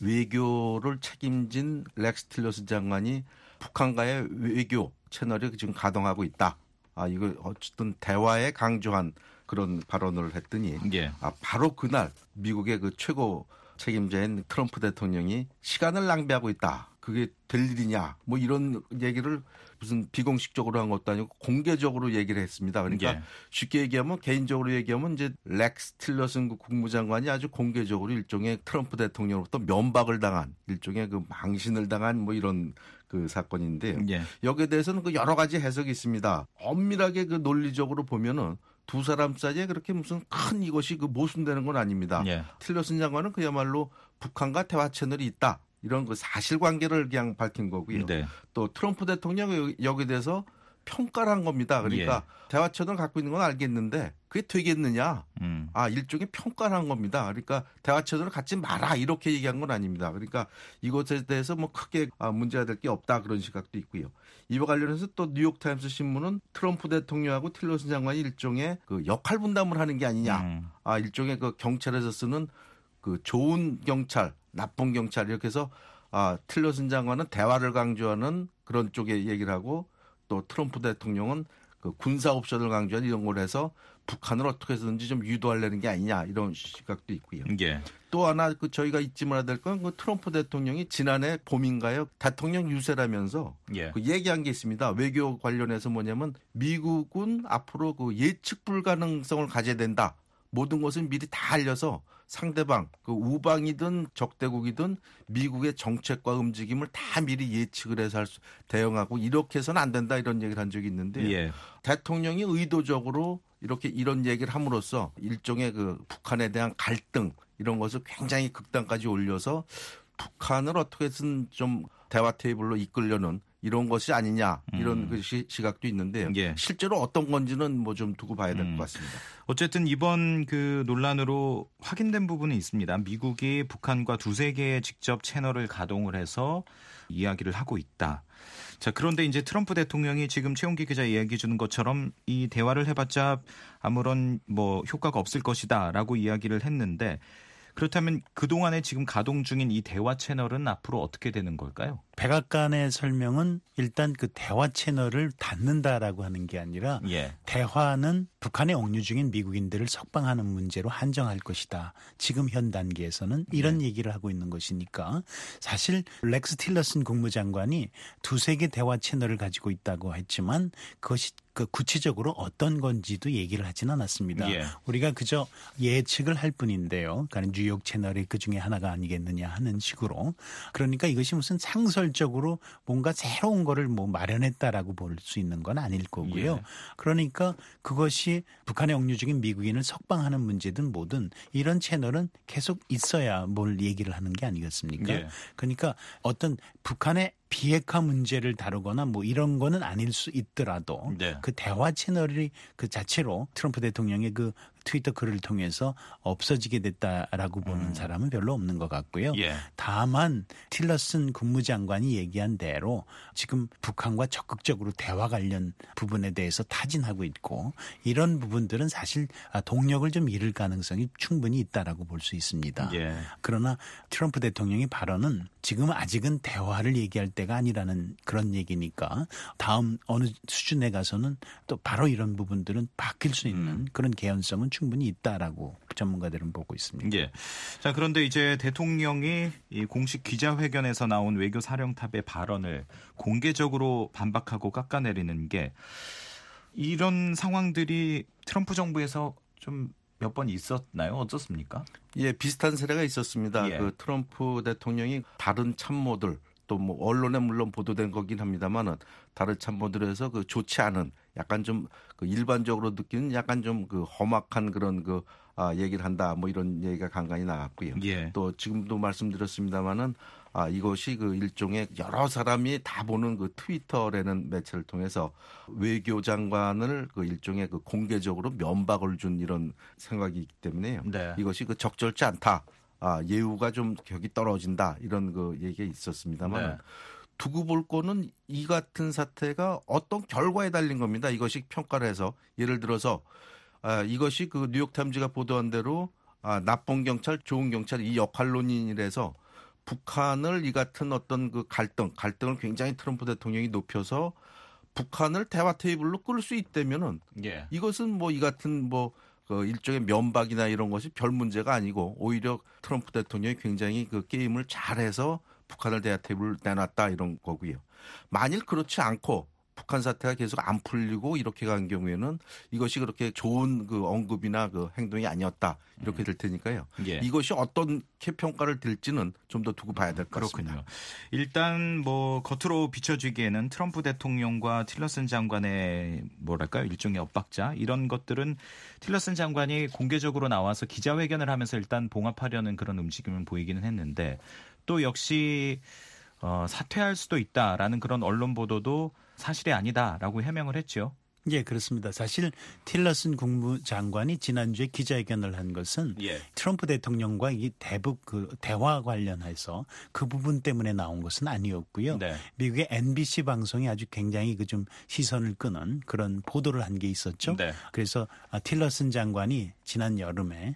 외교를 책임진 렉스 틸러슨 장관이 북한과의 외교 채널이 지금 가동하고 있다. 아, 이거 어쨌든 대화에 강조한 그런 발언을 했더니 예. 아, 바로 그날 미국의 그 최고 책임자인 트럼프 대통령이 시간을 낭비하고 있다. 그게 될 일이냐. 뭐 이런 얘기를 무슨 비공식적으로 한 것도 아니고 공개적으로 얘기를 했습니다. 그러니까 예. 쉽게 얘기하면 개인적으로 얘기하면 이제 렉스 틸러슨 국무장관이 아주 공개적으로 일종의 트럼프 대통령으로부터 면박을 당한 일종의 그 망신을 당한 뭐 이런 그 사건인데요. 예. 여기에 대해서는 그 여러 가지 해석이 있습니다. 엄밀하게 그 논리적으로 보면은 두 사람 사이에 그렇게 무슨 큰 이것이 그 모순되는 건 아닙니다. 예. 틸러슨 장관은 그야말로 북한과 대화 채널이 있다. 이런 그 사실관계를 그냥 밝힌 거고요. 네. 또 트럼프 대통령이 여기에 대해서 평가를 한 겁니다. 그러니까
예.
대화 채널을 갖고 있는 건 알겠는데 그게 되겠느냐?
음.
아, 일종의 평가를 한 겁니다. 그러니까 대화 채널을 갖지 마라 이렇게 얘기한 건 아닙니다. 그러니까 이것에 대해서 뭐 크게 문제가 될 게 없다 그런 시각도 있고요. 이와 관련해서 또 뉴욕타임스 신문은 트럼프 대통령하고 틸러슨 장관이 일종의 그 역할 분담을 하는 게 아니냐.
음.
아, 일종의 그 경찰에서 쓰는 그 좋은 경찰, 나쁜 경찰 이렇게 해서 아, 틸러슨 장관은 대화를 강조하는 그런 쪽에 얘기를 하고 또 트럼프 대통령은 그 군사 옵션을 강조하는 이런 걸 해서 북한을 어떻게 해서든지 좀 유도하려는 게 아니냐 이런 시각도 있고요.
예.
또 하나 그 저희가 잊지 말아야 될 건 그 트럼프 대통령이 지난해 봄인가요? 대통령 유세라면서
예.
그 얘기한 게 있습니다. 외교 관련해서 뭐냐면 미국은 앞으로 그 예측 불가능성을 가져야 된다. 모든 것을 미리 다 알려서 상대방 그 우방이든 적대국이든 미국의 정책과 움직임을 다 미리 예측을 해서 할 수, 대응하고 이렇게 해서는 안 된다 이런 얘기를 한 적이 있는데
예.
대통령이 의도적으로 이렇게 이런 얘기를 함으로써 일종의 그 북한에 대한 갈등 이런 것을 굉장히 극단까지 올려서 북한을 어떻게든 좀 대화 테이블로 이끌려는 이런 것이 아니냐 이런
음.
그 시, 시각도 있는데
예.
실제로 어떤 건지는 뭐 좀 두고 봐야 될 것
음.
같습니다.
어쨌든 이번 그 논란으로 확인된 부분이 있습니다. 미국이 북한과 두세 개의 직접 채널을 가동을 해서 이야기를 하고 있다. 자, 그런데 이제 트럼프 대통령이 지금 최용기 기자 이야기해 주는 것처럼 이 대화를 해봤자 아무런 뭐 효과가 없을 것이다라고 이야기를 했는데 그렇다면 그동안에 지금 가동 중인 이 대화 채널은 앞으로 어떻게 되는 걸까요?
백악관의 설명은 일단 그 대화 채널을 닫는다라고 하는 게 아니라
예.
대화는 북한에 억류 중인 미국인들을 석방하는 문제로 한정할 것이다. 지금 현 단계에서는 이런 네. 얘기를 하고 있는 것이니까 사실 렉스 틸러슨 국무장관이 두세 개 대화 채널을 가지고 있다고 했지만 그것이 그 구체적으로 어떤 건지도 얘기를 하진 않았습니다.
예.
우리가 그저 예측을 할 뿐인데요. 그러니까 뉴욕 채널이 그중에 하나가 아니겠느냐 하는 식으로. 그러니까 이것이 무슨 상설적으로 뭔가 새로운 거를 뭐 마련했다라고 볼 수 있는 건 아닐 거고요.
예.
그러니까 그것이 북한에 억류 중인 미국인을 석방하는 문제든 뭐든 이런 채널은 계속 있어야 뭘 얘기를 하는 게 아니겠습니까?
예.
그러니까 어떤 북한의 비핵화 문제를 다루거나 뭐 이런 거는 아닐 수 있더라도
네.
그 대화 채널이 그 자체로 트럼프 대통령의 그 트위터 글을 통해서 없어지게 됐다라고 보는
음.
사람은 별로 없는 것 같고요.
예.
다만 틸러슨 국무장관이 얘기한 대로 지금 북한과 적극적으로 대화 관련 부분에 대해서 타진하고 있고 이런 부분들은 사실 동력을 좀 잃을 가능성이 충분히 있다라고 볼 수 있습니다.
예.
그러나 트럼프 대통령의 발언은 지금 아직은 대화를 얘기할 때가 아니라는 그런 얘기니까 다음 어느 수준에 가서는 또 바로 이런 부분들은 바뀔 수 있는
음.
그런 개연성은 충분히 있다라고 전문가들은 보고 있습니다.
예. 자, 그런데 이제 대통령이 이 공식 기자회견에서 나온 외교 사령탑의 발언을 공개적으로 반박하고 깎아내리는 게 이런 상황들이 트럼프 정부에서 좀 몇 번 있었나요? 어떻습니까?
예, 비슷한 사례가 있었습니다.
예.
그 트럼프 대통령이 다른 참모들 또 뭐 언론에 물론 보도된 거긴 합니다만은 다른 참모들에서 그 좋지 않은 약간 좀 그 일반적으로 느끼는 약간 좀 그 험악한 그런 그 아, 얘기를 한다 뭐 이런 얘기가 간간히 나왔고요.
예.
또 지금도 말씀드렸습니다만은 아, 이것이 그 일종의 여러 사람이 다 보는 그 트위터라는 매체를 통해서 외교장관을 그 일종의 그 공개적으로 면박을 준 이런 생각이 있기 때문에요.
네.
이것이 그 적절치 않다. 아, 예우가 좀 격이 떨어진다. 이런 그 얘기가 있었습니다만
네.
두고 볼 거는 이 같은 사태가 어떤 결과에 달린 겁니다. 이것이 평가를 해서 예를 들어서 아, 이것이 그 뉴욕타임즈가 보도한 대로 아, 나쁜 경찰, 좋은 경찰 이 역할론이라서 북한을 이 같은 어떤 그 갈등, 갈등을 굉장히 트럼프 대통령이 높여서 북한을 대화 테이블로 끌 수 있다면은
예.
이것은 뭐 이 같은 뭐 그 일종의 면박이나 이런 것이 별 문제가 아니고 오히려 트럼프 대통령이 굉장히 그 게임을 잘해서 북한을 대화 테이블로 내놨다 이런 거고요. 만일 그렇지 않고 북한 사태가 계속 안 풀리고 이렇게 간 경우에는 이것이 그렇게 좋은 그 언급이나 그 행동이 아니었다 이렇게 될 테니까요.
예.
이것이 어떻게 평가를 들지는 좀 더 두고 봐야 될 것 같습니다.
그렇군요. 일단 뭐 겉으로 비춰지기에는 트럼프 대통령과 틸러슨 장관의 뭐랄까요 일종의 엇박자 이런 것들은 틸러슨 장관이 공개적으로 나와서 기자회견을 하면서 일단 봉합하려는 그런 움직임을 보이기는 했는데 또 역시 어, 사퇴할 수도 있다라는 그런 언론 보도도 사실이 아니다라고 해명을 했죠.
예, 그렇습니다. 사실 틸러슨 국무장관이 지난주에 기자회견을 한 것은
예.
트럼프 대통령과 이 대북 그 대화 관련해서 그 부분 때문에 나온 것은 아니었고요.
네.
미국의 엠비씨 방송이 아주 굉장히 그 좀 시선을 끄는 그런 보도를 한 게 있었죠.
네.
그래서 틸러슨 장관이 지난 여름에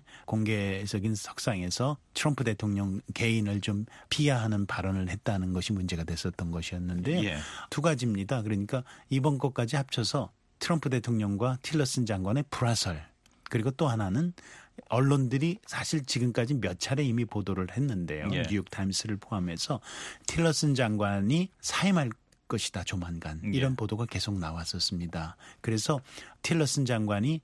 공개적인 석상에서 트럼프 대통령 개인을 좀 비하하는 발언을 했다는 것이 문제가 됐었던 것이었는데요.
예.
두 가지입니다. 그러니까 이번 것까지 합쳐서 트럼프 대통령과 틸러슨 장관의 불화설, 그리고 또 하나는 언론들이 사실 지금까지 몇 차례 이미 보도를 했는데요.
예.
뉴욕타임스를 포함해서 틸러슨 장관이 사임할 것이다 조만간 이런
예.
보도가 계속 나왔었습니다. 그래서 틸러슨 장관이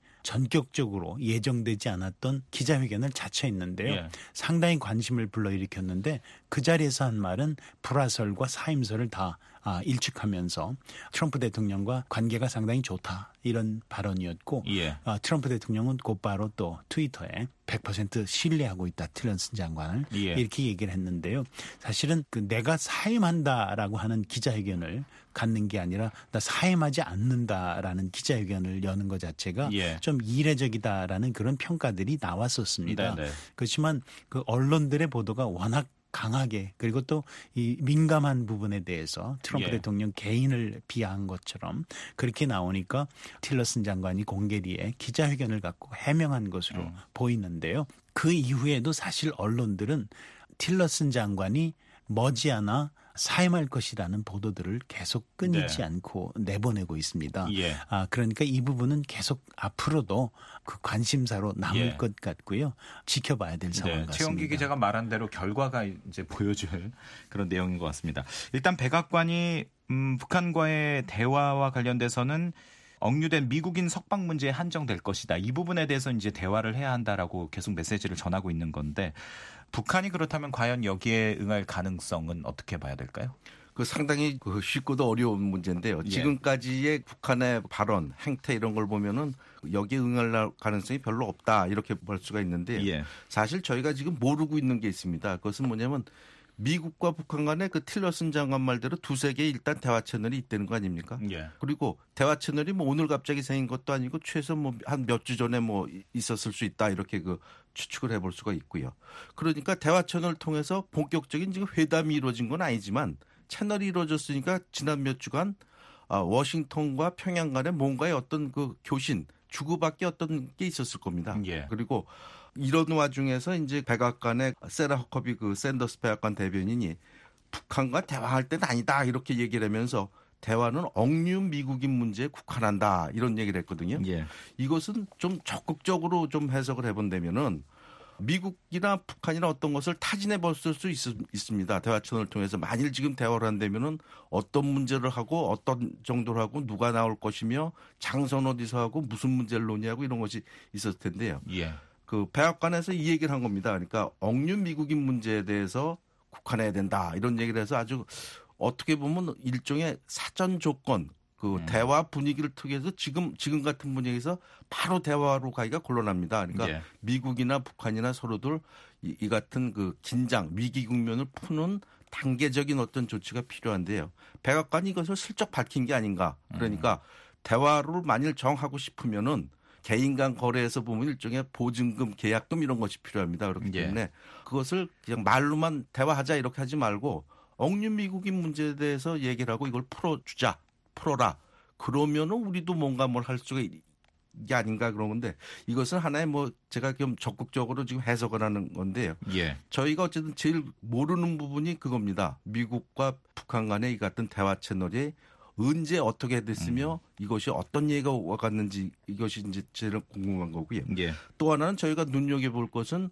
전격적으로 예정되지 않았던 기자회견을 자처했는데요.
예.
상당히 관심을 불러일으켰는데 그 자리에서 한 말은 불화설과 사임설을 다 아, 일축하면서 트럼프 대통령과 관계가 상당히 좋다 이런 발언이었고
예.
아, 트럼프 대통령은 곧바로 또 트위터에 백 퍼센트 신뢰하고 있다 틸러슨 장관을
예.
이렇게 얘기를 했는데요. 사실은 그 내가 사임한다라고 하는 기자회견을 갖는 게 아니라 나 사임하지 않는다라는 기자회견을 여는 것 자체가
예.
좀 이례적이다라는 그런 평가들이 나왔었습니다.
네네.
그렇지만 그 언론들의 보도가 워낙 강하게 그리고 또 이 민감한 부분에 대해서 트럼프
예.
대통령 개인을 비하한 것처럼 그렇게 나오니까 틸러슨 장관이 공개리에 기자회견을 갖고 해명한 것으로
음.
보이는데요. 그 이후에도 사실 언론들은 틸러슨 장관이 머지않아 사임할 것이라는 보도들을 계속 끊이지
네.
않고 내보내고 있습니다.
예.
아, 그러니까 이 부분은 계속 앞으로도 그 관심사로 남을
예.
것 같고요. 지켜봐야 될 상황
네,
같습니다.
최영기 기자가 말한 대로 결과가 이제 보여줄 그런 내용인 것 같습니다. 일단 백악관이 음, 북한과의 대화와 관련돼서는 억류된 미국인 석방 문제에 한정될 것이다. 이 부분에 대해서 이제 대화를 해야 한다라고 계속 메시지를 전하고 있는 건데 북한이 그렇다면 과연 여기에 응할 가능성은 어떻게 봐야 될까요?
그 상당히 그 쉽고도 어려운 문제인데요.
예.
지금까지의 북한의 발언, 행태 이런 걸 보면은 여기에 응할 가능성이 별로 없다 이렇게 볼 수가 있는데
예.
사실 저희가 지금 모르고 있는 게 있습니다. 그것은 뭐냐면 미국과 북한 간에 그 틸러슨 장관 말대로 두세 개의 일단 대화 채널이 있다는 거 아닙니까?
예.
그리고 대화 채널이 뭐 오늘 갑자기 생긴 것도 아니고 최소 뭐 한 몇 주 전에 뭐 있었을 수 있다 이렇게 그 추측을 해볼 수가 있고요. 그러니까 대화 채널을 통해서 본격적인 지금 회담이 이루어진 건 아니지만 채널이 이루어졌으니까 지난 몇 주간 워싱턴과 평양 간에 뭔가의 어떤 그 교신 주고받기 어떤 게 있었을 겁니다.
예.
그리고 이런 와중에서 이제 백악관의 세라 허커비 그 샌더스 백악관 대변인이 북한과 대화할 때는 아니다 이렇게 얘기를 하면서 대화는 억류 미국인 문제에 국한한다 이런 얘기를 했거든요.
예.
이것은 좀 적극적으로 좀 해석을 해본다면은 미국이나 북한이나 어떤 것을 타진해 볼 수 있, 있습니다. 대화 채널을 통해서 만일 지금 대화를 한다면은 어떤 문제를 하고 어떤 정도로 하고 누가 나올 것이며 장선 어디서 하고 무슨 문제를 논의하고 이런 것이 있었을 텐데요.
예.
그 백악관에서 이 얘기를 한 겁니다. 그러니까 억류 미국인 문제에 대해서 국한해야 된다 이런 얘기를 해서 아주 어떻게 보면 일종의 사전 조건 그 음. 대화 분위기를 통해서 지금 지금 같은 분위기에서 바로 대화로 가기가 곤란합니다. 그러니까
예.
미국이나 북한이나 서로들 이, 이 같은 그 긴장 위기 국면을 푸는 단계적인 어떤 조치가 필요한데요. 백악관이 이것을 슬쩍 밝힌 게 아닌가. 그러니까 음. 대화를 만일 정하고 싶으면은 개인 간 거래에서 보면 일종의 보증금, 계약금 이런 것이 필요합니다. 그렇기
예.
때문에 그것을 그냥 말로만 대화하자 이렇게 하지 말고 억류 미국인 문제에 대해서 얘기를 하고 이걸 풀어주자, 풀어라. 그러면은 우리도 뭔가 뭘 할 수가 있, 게 아닌가 그런 건데 이것은 하나의 뭐 제가 좀 적극적으로 지금 해석을 하는 건데요.
예.
저희가 어쨌든 제일 모르는 부분이 그겁니다. 미국과 북한 간의 이 같은 대화 채널이 언제 어떻게 됐으며 음. 이것이 어떤 얘기가 와갔는지 이것이 이제 제일 궁금한 거고요.
예.
또 하나는 저희가 눈여겨볼 것은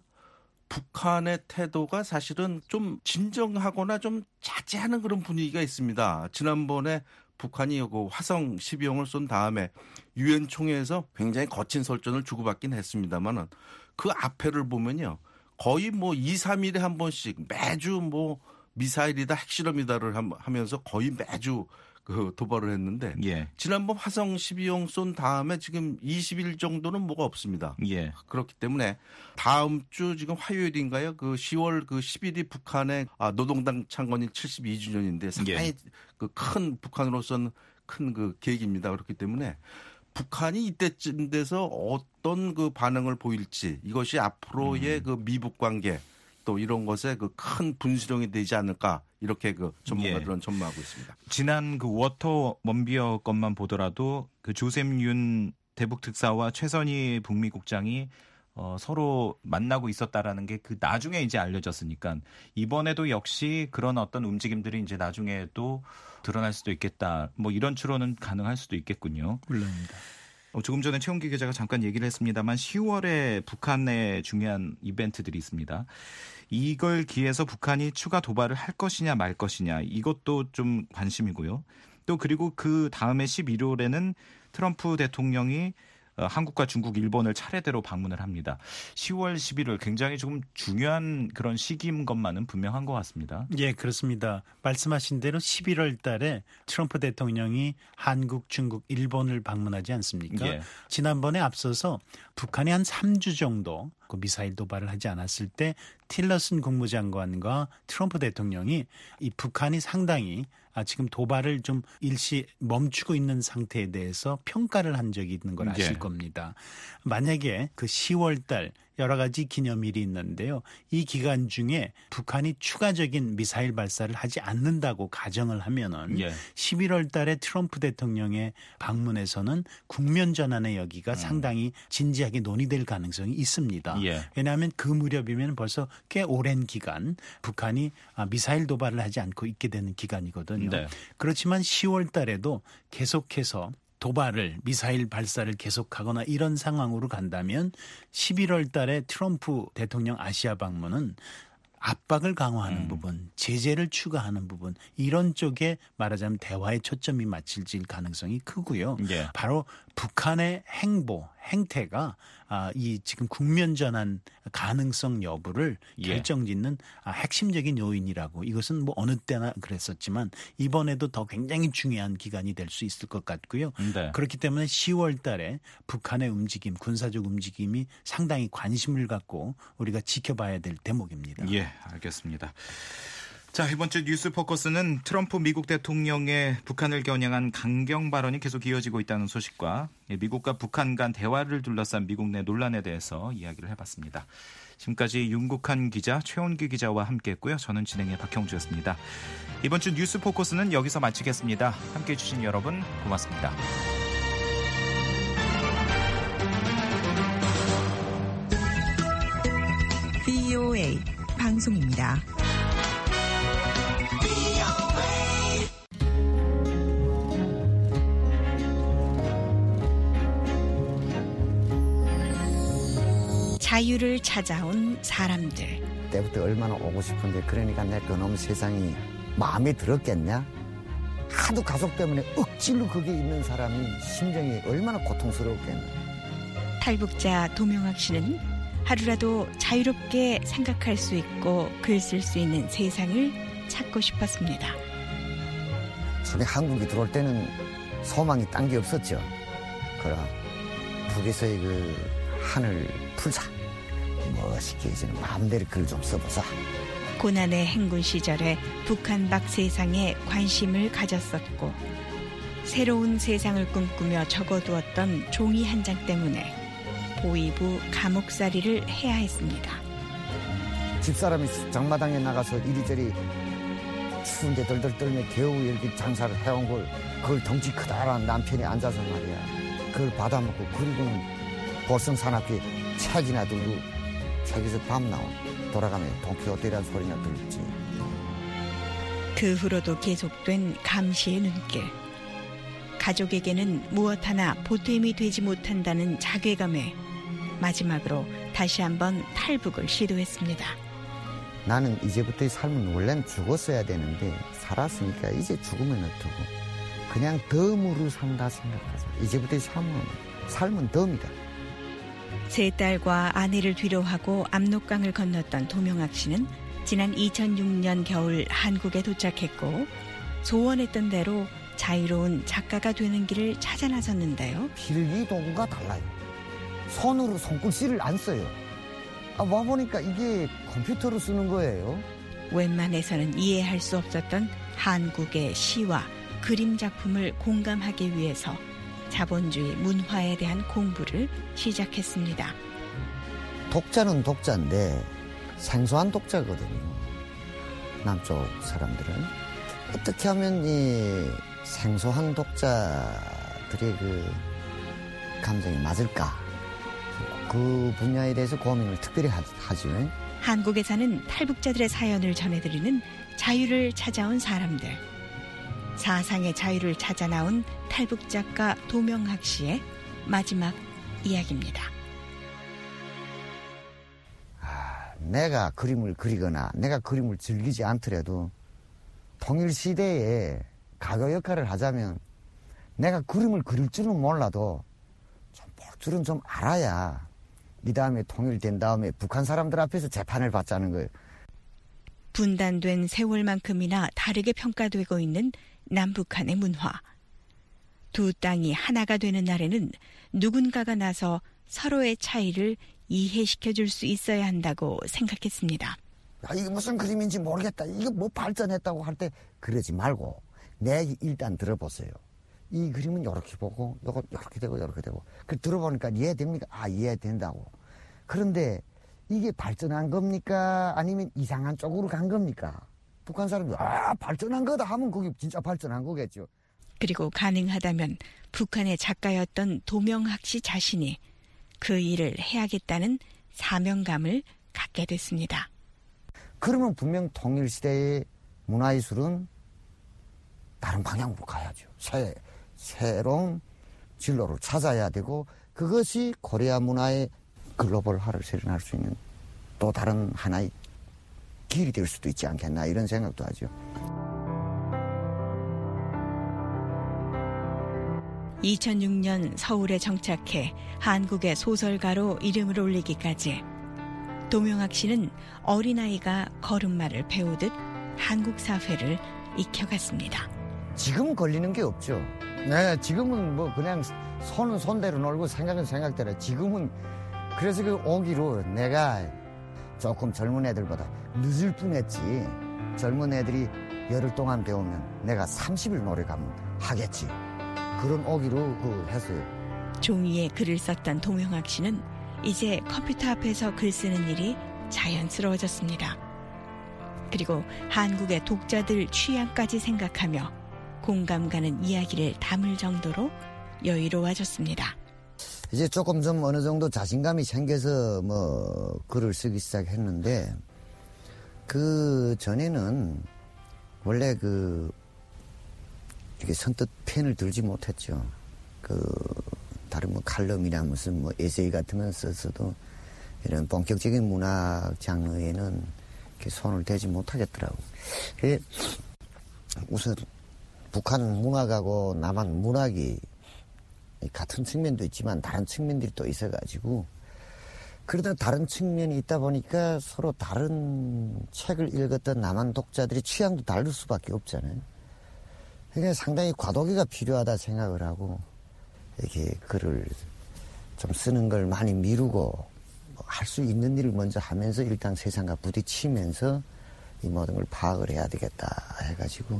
북한의 태도가 사실은 좀 진정하거나 좀 자제하는 그런 분위기가 있습니다. 지난번에 북한이 그 화성 십이 형을 쏜 다음에 유엔 총회에서 굉장히 거친 설전을 주고받긴 했습니다만은 그 앞에를 보면요. 거의 뭐 이, 삼 일에 한 번씩 매주 뭐 미사일이다 핵실험이다를 하면서 거의 매주 그 도발을 했는데
예.
지난번 화성 십이 형 쏜 다음에 지금 이십 일 정도는 뭐가 없습니다.
예.
그렇기 때문에 다음 주 지금 화요일인가요? 그 시월 그 십 일이 북한의 노동당 창건이 칠십이 주년인데 상당히
예.
그 큰 북한으로서는 큰 그 계기입니다. 그렇기 때문에 북한이 이때쯤 돼서 어떤 그 반응을 보일지 이것이 앞으로의 음. 그 미북 관계 또 이런 것에 그 큰 분수령이 되지 않을까 이렇게 그 전문가들은 예. 전망하고 있습니다.
지난 그 워터 먼비어 것만 보더라도 그 조셉 윤 대북 특사와 최선희 북미국장이 어, 서로 만나고 있었다라는 게 그 나중에 이제 알려졌으니까 이번에도 역시 그런 어떤 움직임들이 이제 나중에도 드러날 수도 있겠다. 뭐 이런 추론은 가능할 수도 있겠군요.
물론입니다.
어, 조금 전에 최홍기 기자가 잠깐 얘기를 했습니다만 시월에 북한의 중요한 이벤트들이 있습니다. 이걸 기해서 북한이 추가 도발을 할 것이냐 말 것이냐 이것도 좀 관심이고요. 또 그리고 그 다음에 십일월에는 트럼프 대통령이 한국과 중국, 일본을 차례대로 방문을 합니다. 시월, 십일월 굉장히 조금 중요한 그런 시기인 것만은 분명한 것 같습니다.
예, 그렇습니다. 말씀하신 대로 십일월 달에 트럼프 대통령이 한국, 중국, 일본을 방문하지 않습니까? 예. 지난번에 앞서서 북한이 한 삼 주 정도 그 미사일 도발을 하지 않았을 때 틸러슨 국무장관과 트럼프 대통령이 이 북한이 상당히 아, 지금 도발을 좀 일시 멈추고 있는 상태에 대해서 평가를 한 적이 있는 걸 아실 예. 겁니다. 만약에 그 시월 달 여러 가지 기념일이 있는데요. 이 기간 중에 북한이 추가적인 미사일 발사를 하지 않는다고 가정을 하면은 예. 십일월 달에 트럼프 대통령의 방문에서는 국면 전환의 여기가 음. 상당히 진지하게 논의될 가능성이 있습니다. 예. 왜냐하면 그 무렵이면 벌써 꽤 오랜 기간 북한이 미사일 도발을 하지 않고 있게 되는 기간이거든요. 네. 그렇지만 시월 달에도 계속해서 도발을 미사일 발사를 계속하거나 이런 상황으로 간다면 십일월 달에 트럼프 대통령 아시아 방문은 압박을 강화하는 음. 부분, 제재를 추가하는 부분 이런 쪽에 말하자면 대화의 초점이 맞춰질 가능성이 크고요. 예. 바로 북한의 행보, 행태가 아, 이 지금 국면 전환 가능성 여부를 예. 결정짓는 아, 핵심적인 요인이라고 이것은 뭐 어느 때나 그랬었지만 이번에도 더 굉장히 중요한 기간이 될 수 있을 것 같고요. 네. 그렇기 때문에 시월 달에 북한의 움직임, 군사적 움직임이 상당히 관심을 갖고 우리가 지켜봐야 될 대목입니다.
예, 알겠습니다. 자, 이번 주 뉴스 포커스는 트럼프 미국 대통령의 북한을 겨냥한 강경 발언이 계속 이어지고 있다는 소식과 미국과 북한 간 대화를 둘러싼 미국 내 논란에 대해서 이야기를 해봤습니다. 지금까지 윤국한 기자, 최원기 기자와 함께했고요. 저는 진행의 박형주였습니다. 이번 주 뉴스 포커스는 여기서 마치겠습니다. 함께해 주신 여러분 고맙습니다.
브이오에이 방송입니다. 자유를 찾아온 사람들.
때부터 얼마나 오고 싶은데 그러니까 내 그놈 세상이 마음에 들었겠냐? 하도 가족 때문에 억지로 거기에 있는 사람이 심정이 얼마나 고통스러웠겠냐.
탈북자 도명학 씨는 하루라도 자유롭게 생각할 수 있고 글 쓸 수 있는 세상을 찾고 싶었습니다.
처음에 한국에 들어올 때는 소망이 딴 게 없었죠. 그럼 북에서의 그 하늘 풀자. 멋있게 이제 마음대로 글 좀 써보자.
고난의 행군 시절에 북한 밖 세상에 관심을 가졌었고 새로운 세상을 꿈꾸며 적어두었던 종이 한 장 때문에 보위부 감옥살이를 해야 했습니다.
집사람이 장마당에 나가서 이리저리 추운데 덜덜 떨며 겨우 이렇게 장사를 해온 걸 그걸 덩치 크다란 남편이 앉아서 말이야 그걸 받아먹고 그리고는 보성산악회 책이나 들고 책에서 밤 나온 돌아가면 돈키호테라는 소리나 들었지.
그 후로도 계속된 감시의 눈길. 가족에게는 무엇 하나 보탬이 되지 못한다는 자괴감에 마지막으로 다시 한번 탈북을 시도했습니다.
나는 이제부터의 삶은 원래는 죽었어야 되는데 살았으니까 이제 죽으면 어떡하고 그냥 덤으로 산다 생각하자. 이제부터의 삶은 삶은 덤이다.
세 딸과 아내를 뒤로하고 압록강을 건넜던 도명학 씨는 지난 이천육 년 겨울 한국에 도착했고 소원했던 대로 자유로운 작가가 되는 길을 찾아 나섰는데요.
필기 도구가 달라요. 손으로 손글씨를 안 써요. 아, 와보니까 이게 컴퓨터로 쓰는 거예요.
웬만해서는 이해할 수 없었던 한국의 시와 그림 작품을 공감하기 위해서 자본주의 문화에 대한 공부를 시작했습니다.
독자는 독자인데 생소한 독자거든요. 남쪽 사람들은 어떻게 하면 이 생소한 독자들의 그 감정이 맞을까? 그 분야에 대해서 고민을 특별히 하죠.
한국에 사는 탈북자들의 사연을 전해드리는 자유를 찾아온 사람들. 사상의 자유를 찾아 나온 탈북 작가 도명학 씨의 마지막 이야기입니다.
아, 내가 그림을 그리거나 내가 그림을 즐기지 않더라도 통일시대에 가교 역할을 하자면 내가 그림을 그릴 줄은 몰라도 좀 볼 줄은 좀 알아야 이 다음에 통일된 다음에 북한 사람들 앞에서 재판을 받자는 거예요.
분단된 세월만큼이나 다르게 평가되고 있는 남북한의 문화. 두 땅이 하나가 되는 날에는 누군가가 나서 서로의 차이를 이해시켜줄 수 있어야 한다고 생각했습니다.
야, 이게 무슨 그림인지 모르겠다. 이거 뭐 발전했다고 할 때 그러지 말고 내 얘기 일단 들어보세요. 이 그림은 이렇게 보고 요거 이렇게 되고 이렇게 되고 그 들어보니까 이해됩니까? 아, 이해된다고. 그런데 이게 발전한 겁니까? 아니면 이상한 쪽으로 간 겁니까? 북한 사람들이 아, 발전한 거다 하면 그게 진짜 발전한 거겠죠.
그리고 가능하다면 북한의 작가였던 도명학 씨 자신이 그 일을 해야겠다는 사명감을 갖게 됐습니다.
그러면 분명 통일시대의 문화예술은 다른 방향으로 가야죠. 새, 새로운 진로를 찾아야 되고 그것이 코리아 문화의 글로벌화를 실현할 수 있는 또 다른 하나의 길이 될 수도 있지 않겠나 이런 생각도 하죠.
이천육 년 서울에 정착해 한국의 소설가로 이름을 올리기까지 도명학 씨는 어린아이가 걸음마를 배우듯 한국 사회를 익혀갔습니다.
지금 걸리는 게 없죠. 네, 지금은 뭐 그냥 손은 손대로 놀고 생각은 생각대로. 지금은 그래서 그 오기로 내가 조금 젊은 애들보다 늦을 뿐했지. 젊은 애들이 열흘 동안 배우면 내가 삼십 일 노력하면 하겠지. 그런 오기로 그 했어요.
종이에 글을 썼던 도명학 씨는 이제 컴퓨터 앞에서 글 쓰는 일이 자연스러워졌습니다. 그리고 한국의 독자들 취향까지 생각하며 공감 가는 이야기를 담을 정도로 여유로워졌습니다.
이제 조금 좀 어느 정도 자신감이 생겨서 뭐 글을 쓰기 시작했는데 그 전에는 원래 그 이렇게 선뜻 펜을 들지 못했죠. 그 다른 뭐 칼럼이나 무슨 뭐 에세이 같은 건 썼어도 이런 본격적인 문학 장르에는 이렇게 손을 대지 못하겠더라고. 우선 북한 문학하고 남한 문학이 같은 측면도 있지만 다른 측면들이 또 있어가지고 그러다 다른 측면이 있다 보니까 서로 다른 책을 읽었던 남한 독자들이 취향도 다를 수밖에 없잖아요. 그러니까 상당히 과도기가 필요하다 생각을 하고 이렇게 글을 좀 쓰는 걸 많이 미루고 할 수 있는 일을 먼저 하면서 일단 세상과 부딪히면서 이 모든 걸 파악을 해야 되겠다 해가지고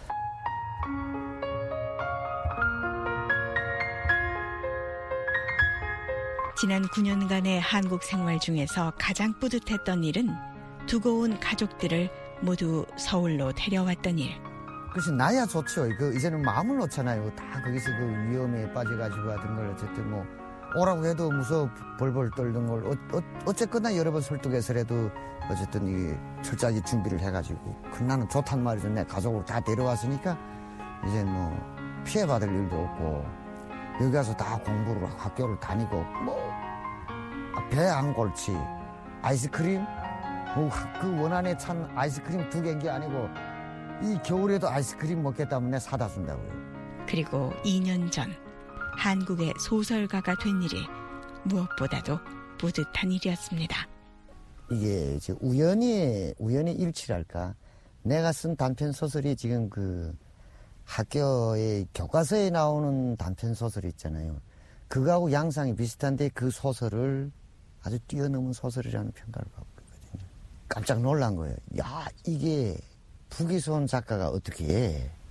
지난 구 년간의 한국 생활 중에서 가장 뿌듯했던 일은 두고 온 가족들을 모두 서울로 데려왔던 일.
그래서 나야 좋죠. 그 이제는 마음을 놓잖아요. 다 거기서 그 위험에 빠져가지고 하던 걸 어쨌든 뭐 오라고 해도 무서워 벌벌 떨던 걸 어, 어, 어쨌거나 여러 번 설득해서라도 어쨌든 이 철저하게 준비를 해가지고 그 나는 좋단 말이죠. 내 가족을 다 데려왔으니까 이제 뭐 피해받을 일도 없고 여기 가서 다 공부를 학교를 다니고 뭐 배 한 골치 아이스크림 뭐 그 원안에 찬 아이스크림 두 개인 게 아니고 이 겨울에도 아이스크림 먹겠다면 내가 사다 준다고요.
그리고 이 년 전 한국의 소설가가 된 일이 무엇보다도 뿌듯한 일이었습니다.
이게 이제 우연히 우연히 일치랄까. 내가 쓴 단편 소설이 지금 그 학교의 교과서에 나오는 단편 소설이 있잖아요. 그거하고 양상이 비슷한데 그 소설을 아주 뛰어넘은 소설이라는 평가를 받고 있거든요. 깜짝 놀란 거예요. 야, 이게 북이손 작가가 어떻게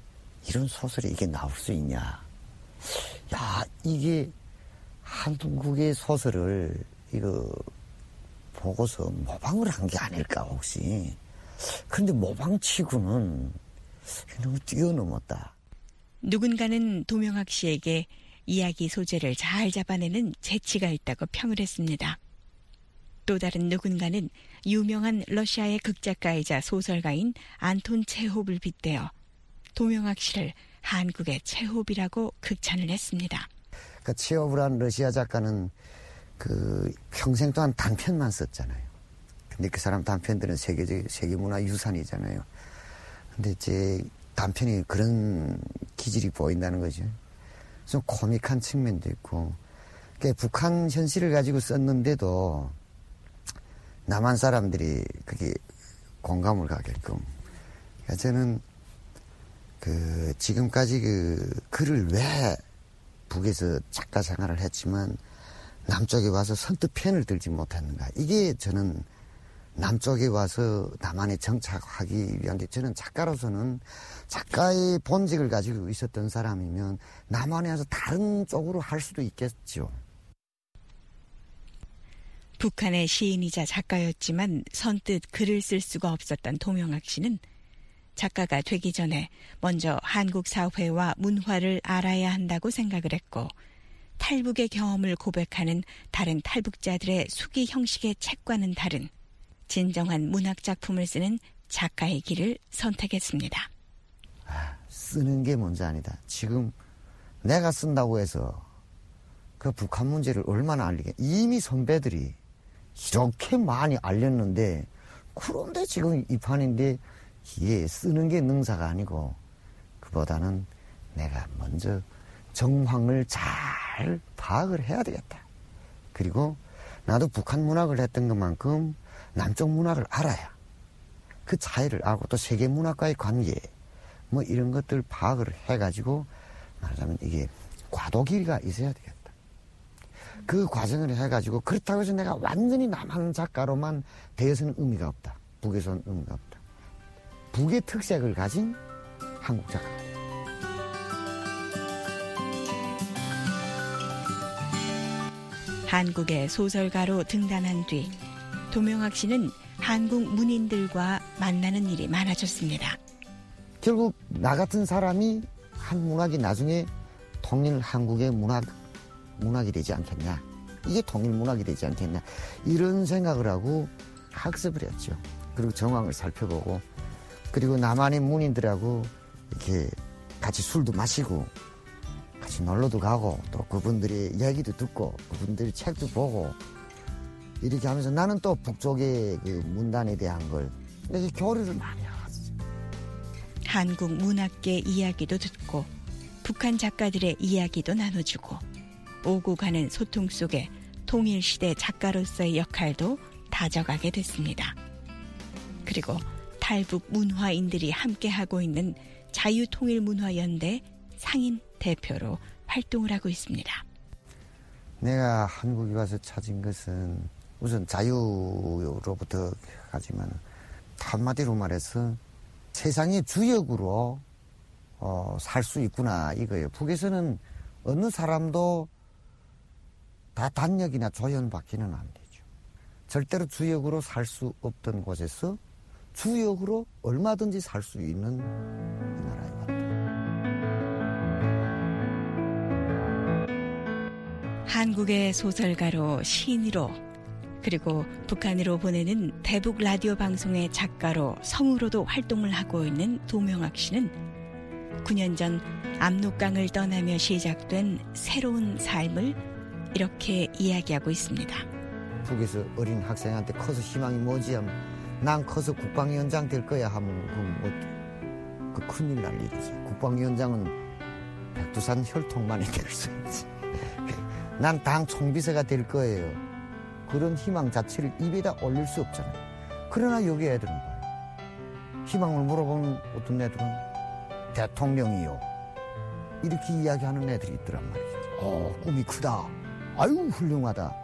이런 소설이 이게 나올 수 있냐. 야, 이게 한국의 소설을 이거 보고서 모방을 한 게 아닐까 혹시. 그런데 모방치고는 너무 뛰어넘었다.
누군가는 도명학 씨에게 이야기 소재를 잘 잡아내는 재치가 있다고 평을 했습니다. 또 다른 누군가는 유명한 러시아의 극작가이자 소설가인 안톤 체홉을 빗대어 도명학 씨를 한국의 체홉이라고 극찬을 했습니다.
그러니까 체홉이라는 러시아 작가는 그 평생 동안 단편만 썼잖아요. 근데 그 사람 단편들은 세계적 세계문화 유산이잖아요. 근데 이제 단편이 그런 기질이 보인다는 거죠. 좀 코믹한 측면도 있고, 그러니까 북한 현실을 가지고 썼는데도 남한 사람들이 그게 공감을 가게끔. 그러니까 저는 그 지금까지 그 글을 왜 북에서 작가 생활을 했지만 남쪽에 와서 선뜻 펜을 들지 못했는가. 이게 저는 남쪽에 와서 남한에 정착하기 위한데, 저는 작가로서는 작가의 본직을 가지고 있었던 사람이면 남한에 와서 다른 쪽으로 할 수도 있겠죠.
북한의 시인이자 작가였지만 선뜻 글을 쓸 수가 없었던 도명학 씨는 작가가 되기 전에 먼저 한국 사회와 문화를 알아야 한다고 생각을 했고, 탈북의 경험을 고백하는 다른 탈북자들의 수기 형식의 책과는 다른 진정한 문학 작품을 쓰는 작가의 길을 선택했습니다.
아, 쓰는 게 문제 아니다. 지금 내가 쓴다고 해서 그 북한 문제를 얼마나 알리게. 이미 선배들이 이렇게 많이 알렸는데, 그런데 지금 이 판인데 이게 쓰는 게 능사가 아니고, 그보다는 내가 먼저 정황을 잘 파악을 해야 되겠다. 그리고 나도 북한 문학을 했던 것만큼 남쪽 문학을 알아야 그 차이를 알고, 또 세계 문학과의 관계 뭐 이런 것들 파악을 해가지고 말하자면 이게 과도기가 있어야 되겠다. 그 과정을 해가지고, 그렇다고 해서 내가 완전히 남한 작가로만 되어서는 의미가 없다. 북에서는 의미가 없다. 북의 특색을 가진 한국 작가.
한국의 소설가로 등단한 뒤 도명학 씨는 한국 문인들과 만나는 일이 많아졌습니다.
결국 나 같은 사람이 한 문학이 나중에 통일 한국의 문학, 문학이 되지 않겠냐. 이게 통일 문학이 되지 않겠냐. 이런 생각을 하고 학습을 했죠. 그리고 정황을 살펴보고, 그리고 남한의 문인들하고 이렇게 같이 술도 마시고 같이 놀러도 가고, 또 그분들의 이야기도 듣고 그분들의 책도 보고, 이렇게 하면서 나는 또 북쪽의 그 문단에 대한 걸 이렇게 교류를 많이 하았어요.
한국 문학계 이야기도 듣고 북한 작가들의 이야기도 나눠주고, 오고 가는 소통 속에 통일시대 작가로서의 역할도 다져가게 됐습니다. 그리고 탈북 문화인들이 함께하고 있는 자유통일문화연대 상임 대표로 활동을 하고 있습니다.
내가 한국에 와서 찾은 것은 우선 자유로부터 가지만, 한마디로 말해서 세상의 주역으로 어, 살 수 있구나 이거예요. 북에서는 어느 사람도 다 단역이나 조연받기는 안 되죠. 절대로 주역으로 살 수 없던 곳에서 주역으로 얼마든지 살 수 있는 이 나라에 왔다.
한국의 소설가로, 시인으로, 그리고 북한으로 보내는 대북 라디오 방송의 작가로, 성우로도 활동을 하고 있는 도명학 씨는 구 년 전 압록강을 떠나며 시작된 새로운 삶을 이렇게 이야기하고 있습니다.
북에서 어린 학생한테 커서 희망이 뭐지 하면, 난 커서 국방위원장 될 거야 하면 그건 뭐, 그 큰일 날 일이지. 국방위원장은 백두산 혈통만이 될 수 있지. 난 당 총비서가 될 거예요. 그런 희망 자체를 입에다 올릴 수 없잖아요. 그러나 여기 애들은 봐요. 희망을 물어보는 어떤 애들은 대통령이요. 이렇게 이야기하는 애들이 있더란 말이죠. 어, 꿈이 크다. 아유, 훌륭하다.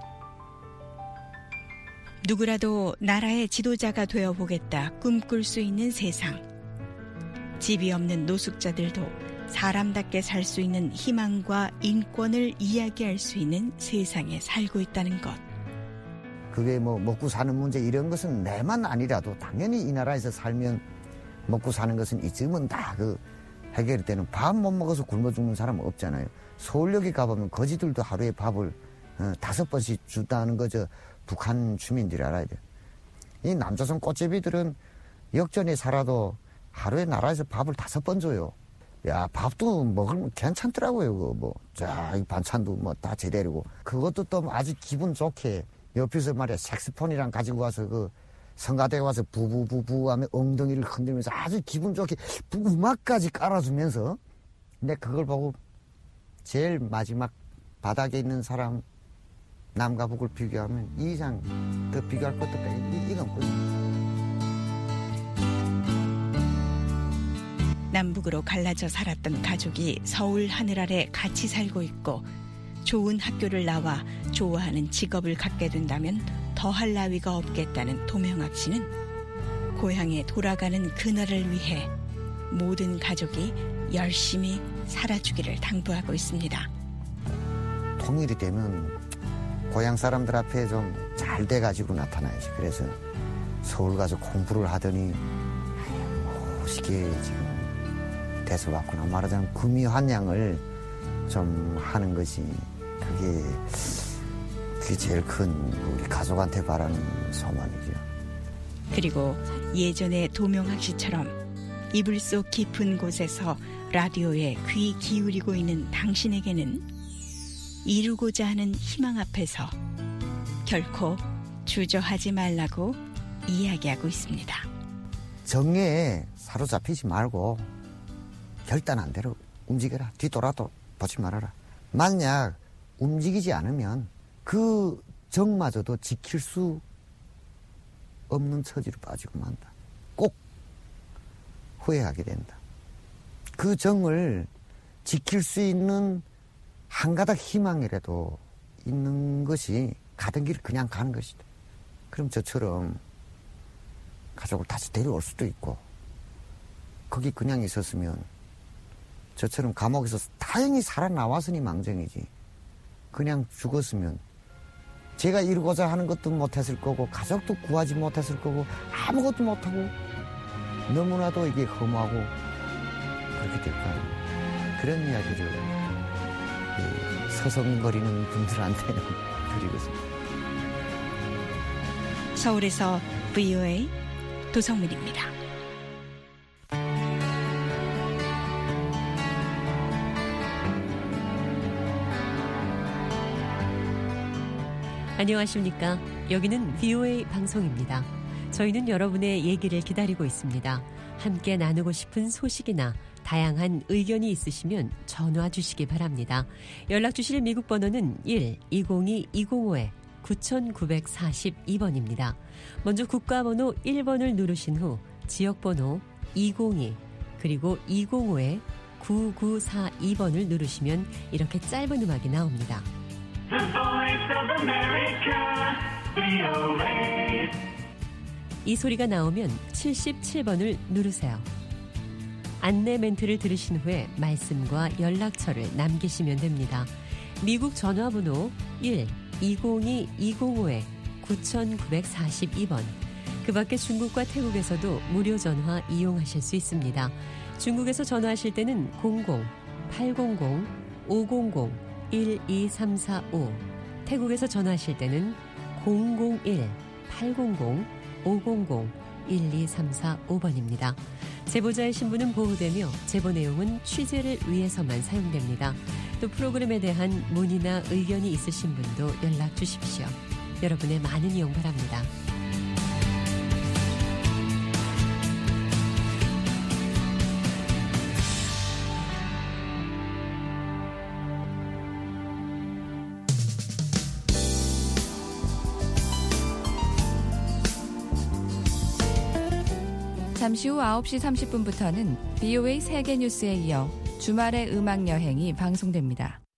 누구라도 나라의 지도자가 되어보겠다 꿈꿀 수 있는 세상. 집이 없는 노숙자들도 사람답게 살 수 있는 희망과 인권을 이야기할 수 있는 세상에 살고 있다는 것.
그게 뭐 먹고 사는 문제 이런 것은 내만 아니라도 당연히 이 나라에서 살면 먹고 사는 것은 이쯤은 다 그 해결이 되는, 밥 못 먹어서 굶어 죽는 사람은 없잖아요. 서울역에 가보면 거지들도 하루에 밥을 어, 다섯 번씩 준다는 거죠. 북한 주민들이 알아야 돼요. 이 남조선 꽃제비들은 역전에 살아도 하루에 나라에서 밥을 다섯 번 줘요. 야, 밥도 먹으면 괜찮더라고요. 그 뭐, 자, 이 반찬도 뭐 다 제대로고. 그것도 또 아주 기분 좋게 옆에서 말이야 색스폰이랑 가지고 와서 그 성가대에 와서 부부부부 하면 엉덩이를 흔들면서 아주 기분 좋게 음악까지 깔아주면서, 근데 그걸 보고 제일 마지막 바닥에 있는 사람 남과 북을 비교하면 이 이상 더 비교할 것도 빼 이건 없거든.
남북으로 갈라져 살았던 가족이 서울 하늘 아래 같이 살고 있고 좋은 학교를 나와 좋아하는 직업을 갖게 된다면 더할 나위가 없겠다는 도명학 씨는 고향에 돌아가는 그날을 위해 모든 가족이 열심히 살아주기를 당부하고 있습니다.
통일이 되면 고향 사람들 앞에 좀 잘 돼가지고 나타나야지. 그래서 서울 가서 공부를 하더니 멋있게 지금 돼서 왔구나. 말하자면 금이환양을 좀 하는 것이 그게 그게 제일 큰 우리 가족한테 바라는 소망이죠.
그리고 예전에 도명학 씨처럼 이불 속 깊은 곳에서 라디오에 귀 기울이고 있는 당신에게는 이루고자 하는 희망 앞에서 결코 주저하지 말라고 이야기하고 있습니다.
정에 사로잡히지 말고 결단한 대로 움직여라. 뒤돌아도 보지 말아라. 만약 움직이지 않으면 그 정마저도 지킬 수 없는 처지로 빠지고 만다. 꼭 후회하게 된다. 그 정을 지킬 수 있는 한 가닥 희망이라도 있는 것이 가던 길을 그냥 가는 것이다. 그럼 저처럼 가족을 다시 데려올 수도 있고, 거기 그냥 있었으면 저처럼 감옥에서 다행히 살아나왔으니 망정이지, 그냥 죽었으면 제가 이루고자 하는 것도 못했을 거고 가족도 구하지 못했을 거고 아무것도 못하고 너무나도 이게 허무하고 그렇게 될 거예요. 그런 이야기를 서성거리는 분들한테는 드리고 있습니다.
서울에서 브이오에이 도성민입니다.
안녕하십니까. 여기는 브이오에이 방송입니다. 저희는 여러분의 얘기를 기다리고 있습니다. 함께 나누고 싶은 소식이나 다양한 의견이 있으시면 전화 주시기 바랍니다. 연락 주실 미국 번호는 일 이공이 이공오 구구사이 번입니다. 먼저 국가번호 일 번을 누르신 후 지역번호 이공이 그리고 이공오 구구사이 번을 누르시면 이렇게 짧은 음악이 나옵니다. 이 소리가 나오면 칠십칠 번을 누르세요. 안내 멘트를 들으신 후에 말씀과 연락처를 남기시면 됩니다. 미국 전화번호 일 이공이 이공오 구구사이 번. 그 밖에 중국과 태국에서도 무료 전화 이용하실 수 있습니다. 중국에서 전화하실 때는 공공 팔공공 오공공 일이삼사오, 태국에서 전화하실 때는 공공일 팔공공 오공공 일이삼사오 번입니다. 제보자의 신분은 보호되며 제보 내용은 취재를 위해서만 사용됩니다. 또 프로그램에 대한 문의나 의견이 있으신 분도 연락 주십시오. 여러분의 많은 이용 바랍니다.
잠시 후 아홉 시 삼십 분부터는 브이오에이 세계뉴스에 이어 주말의 음악여행이 방송됩니다.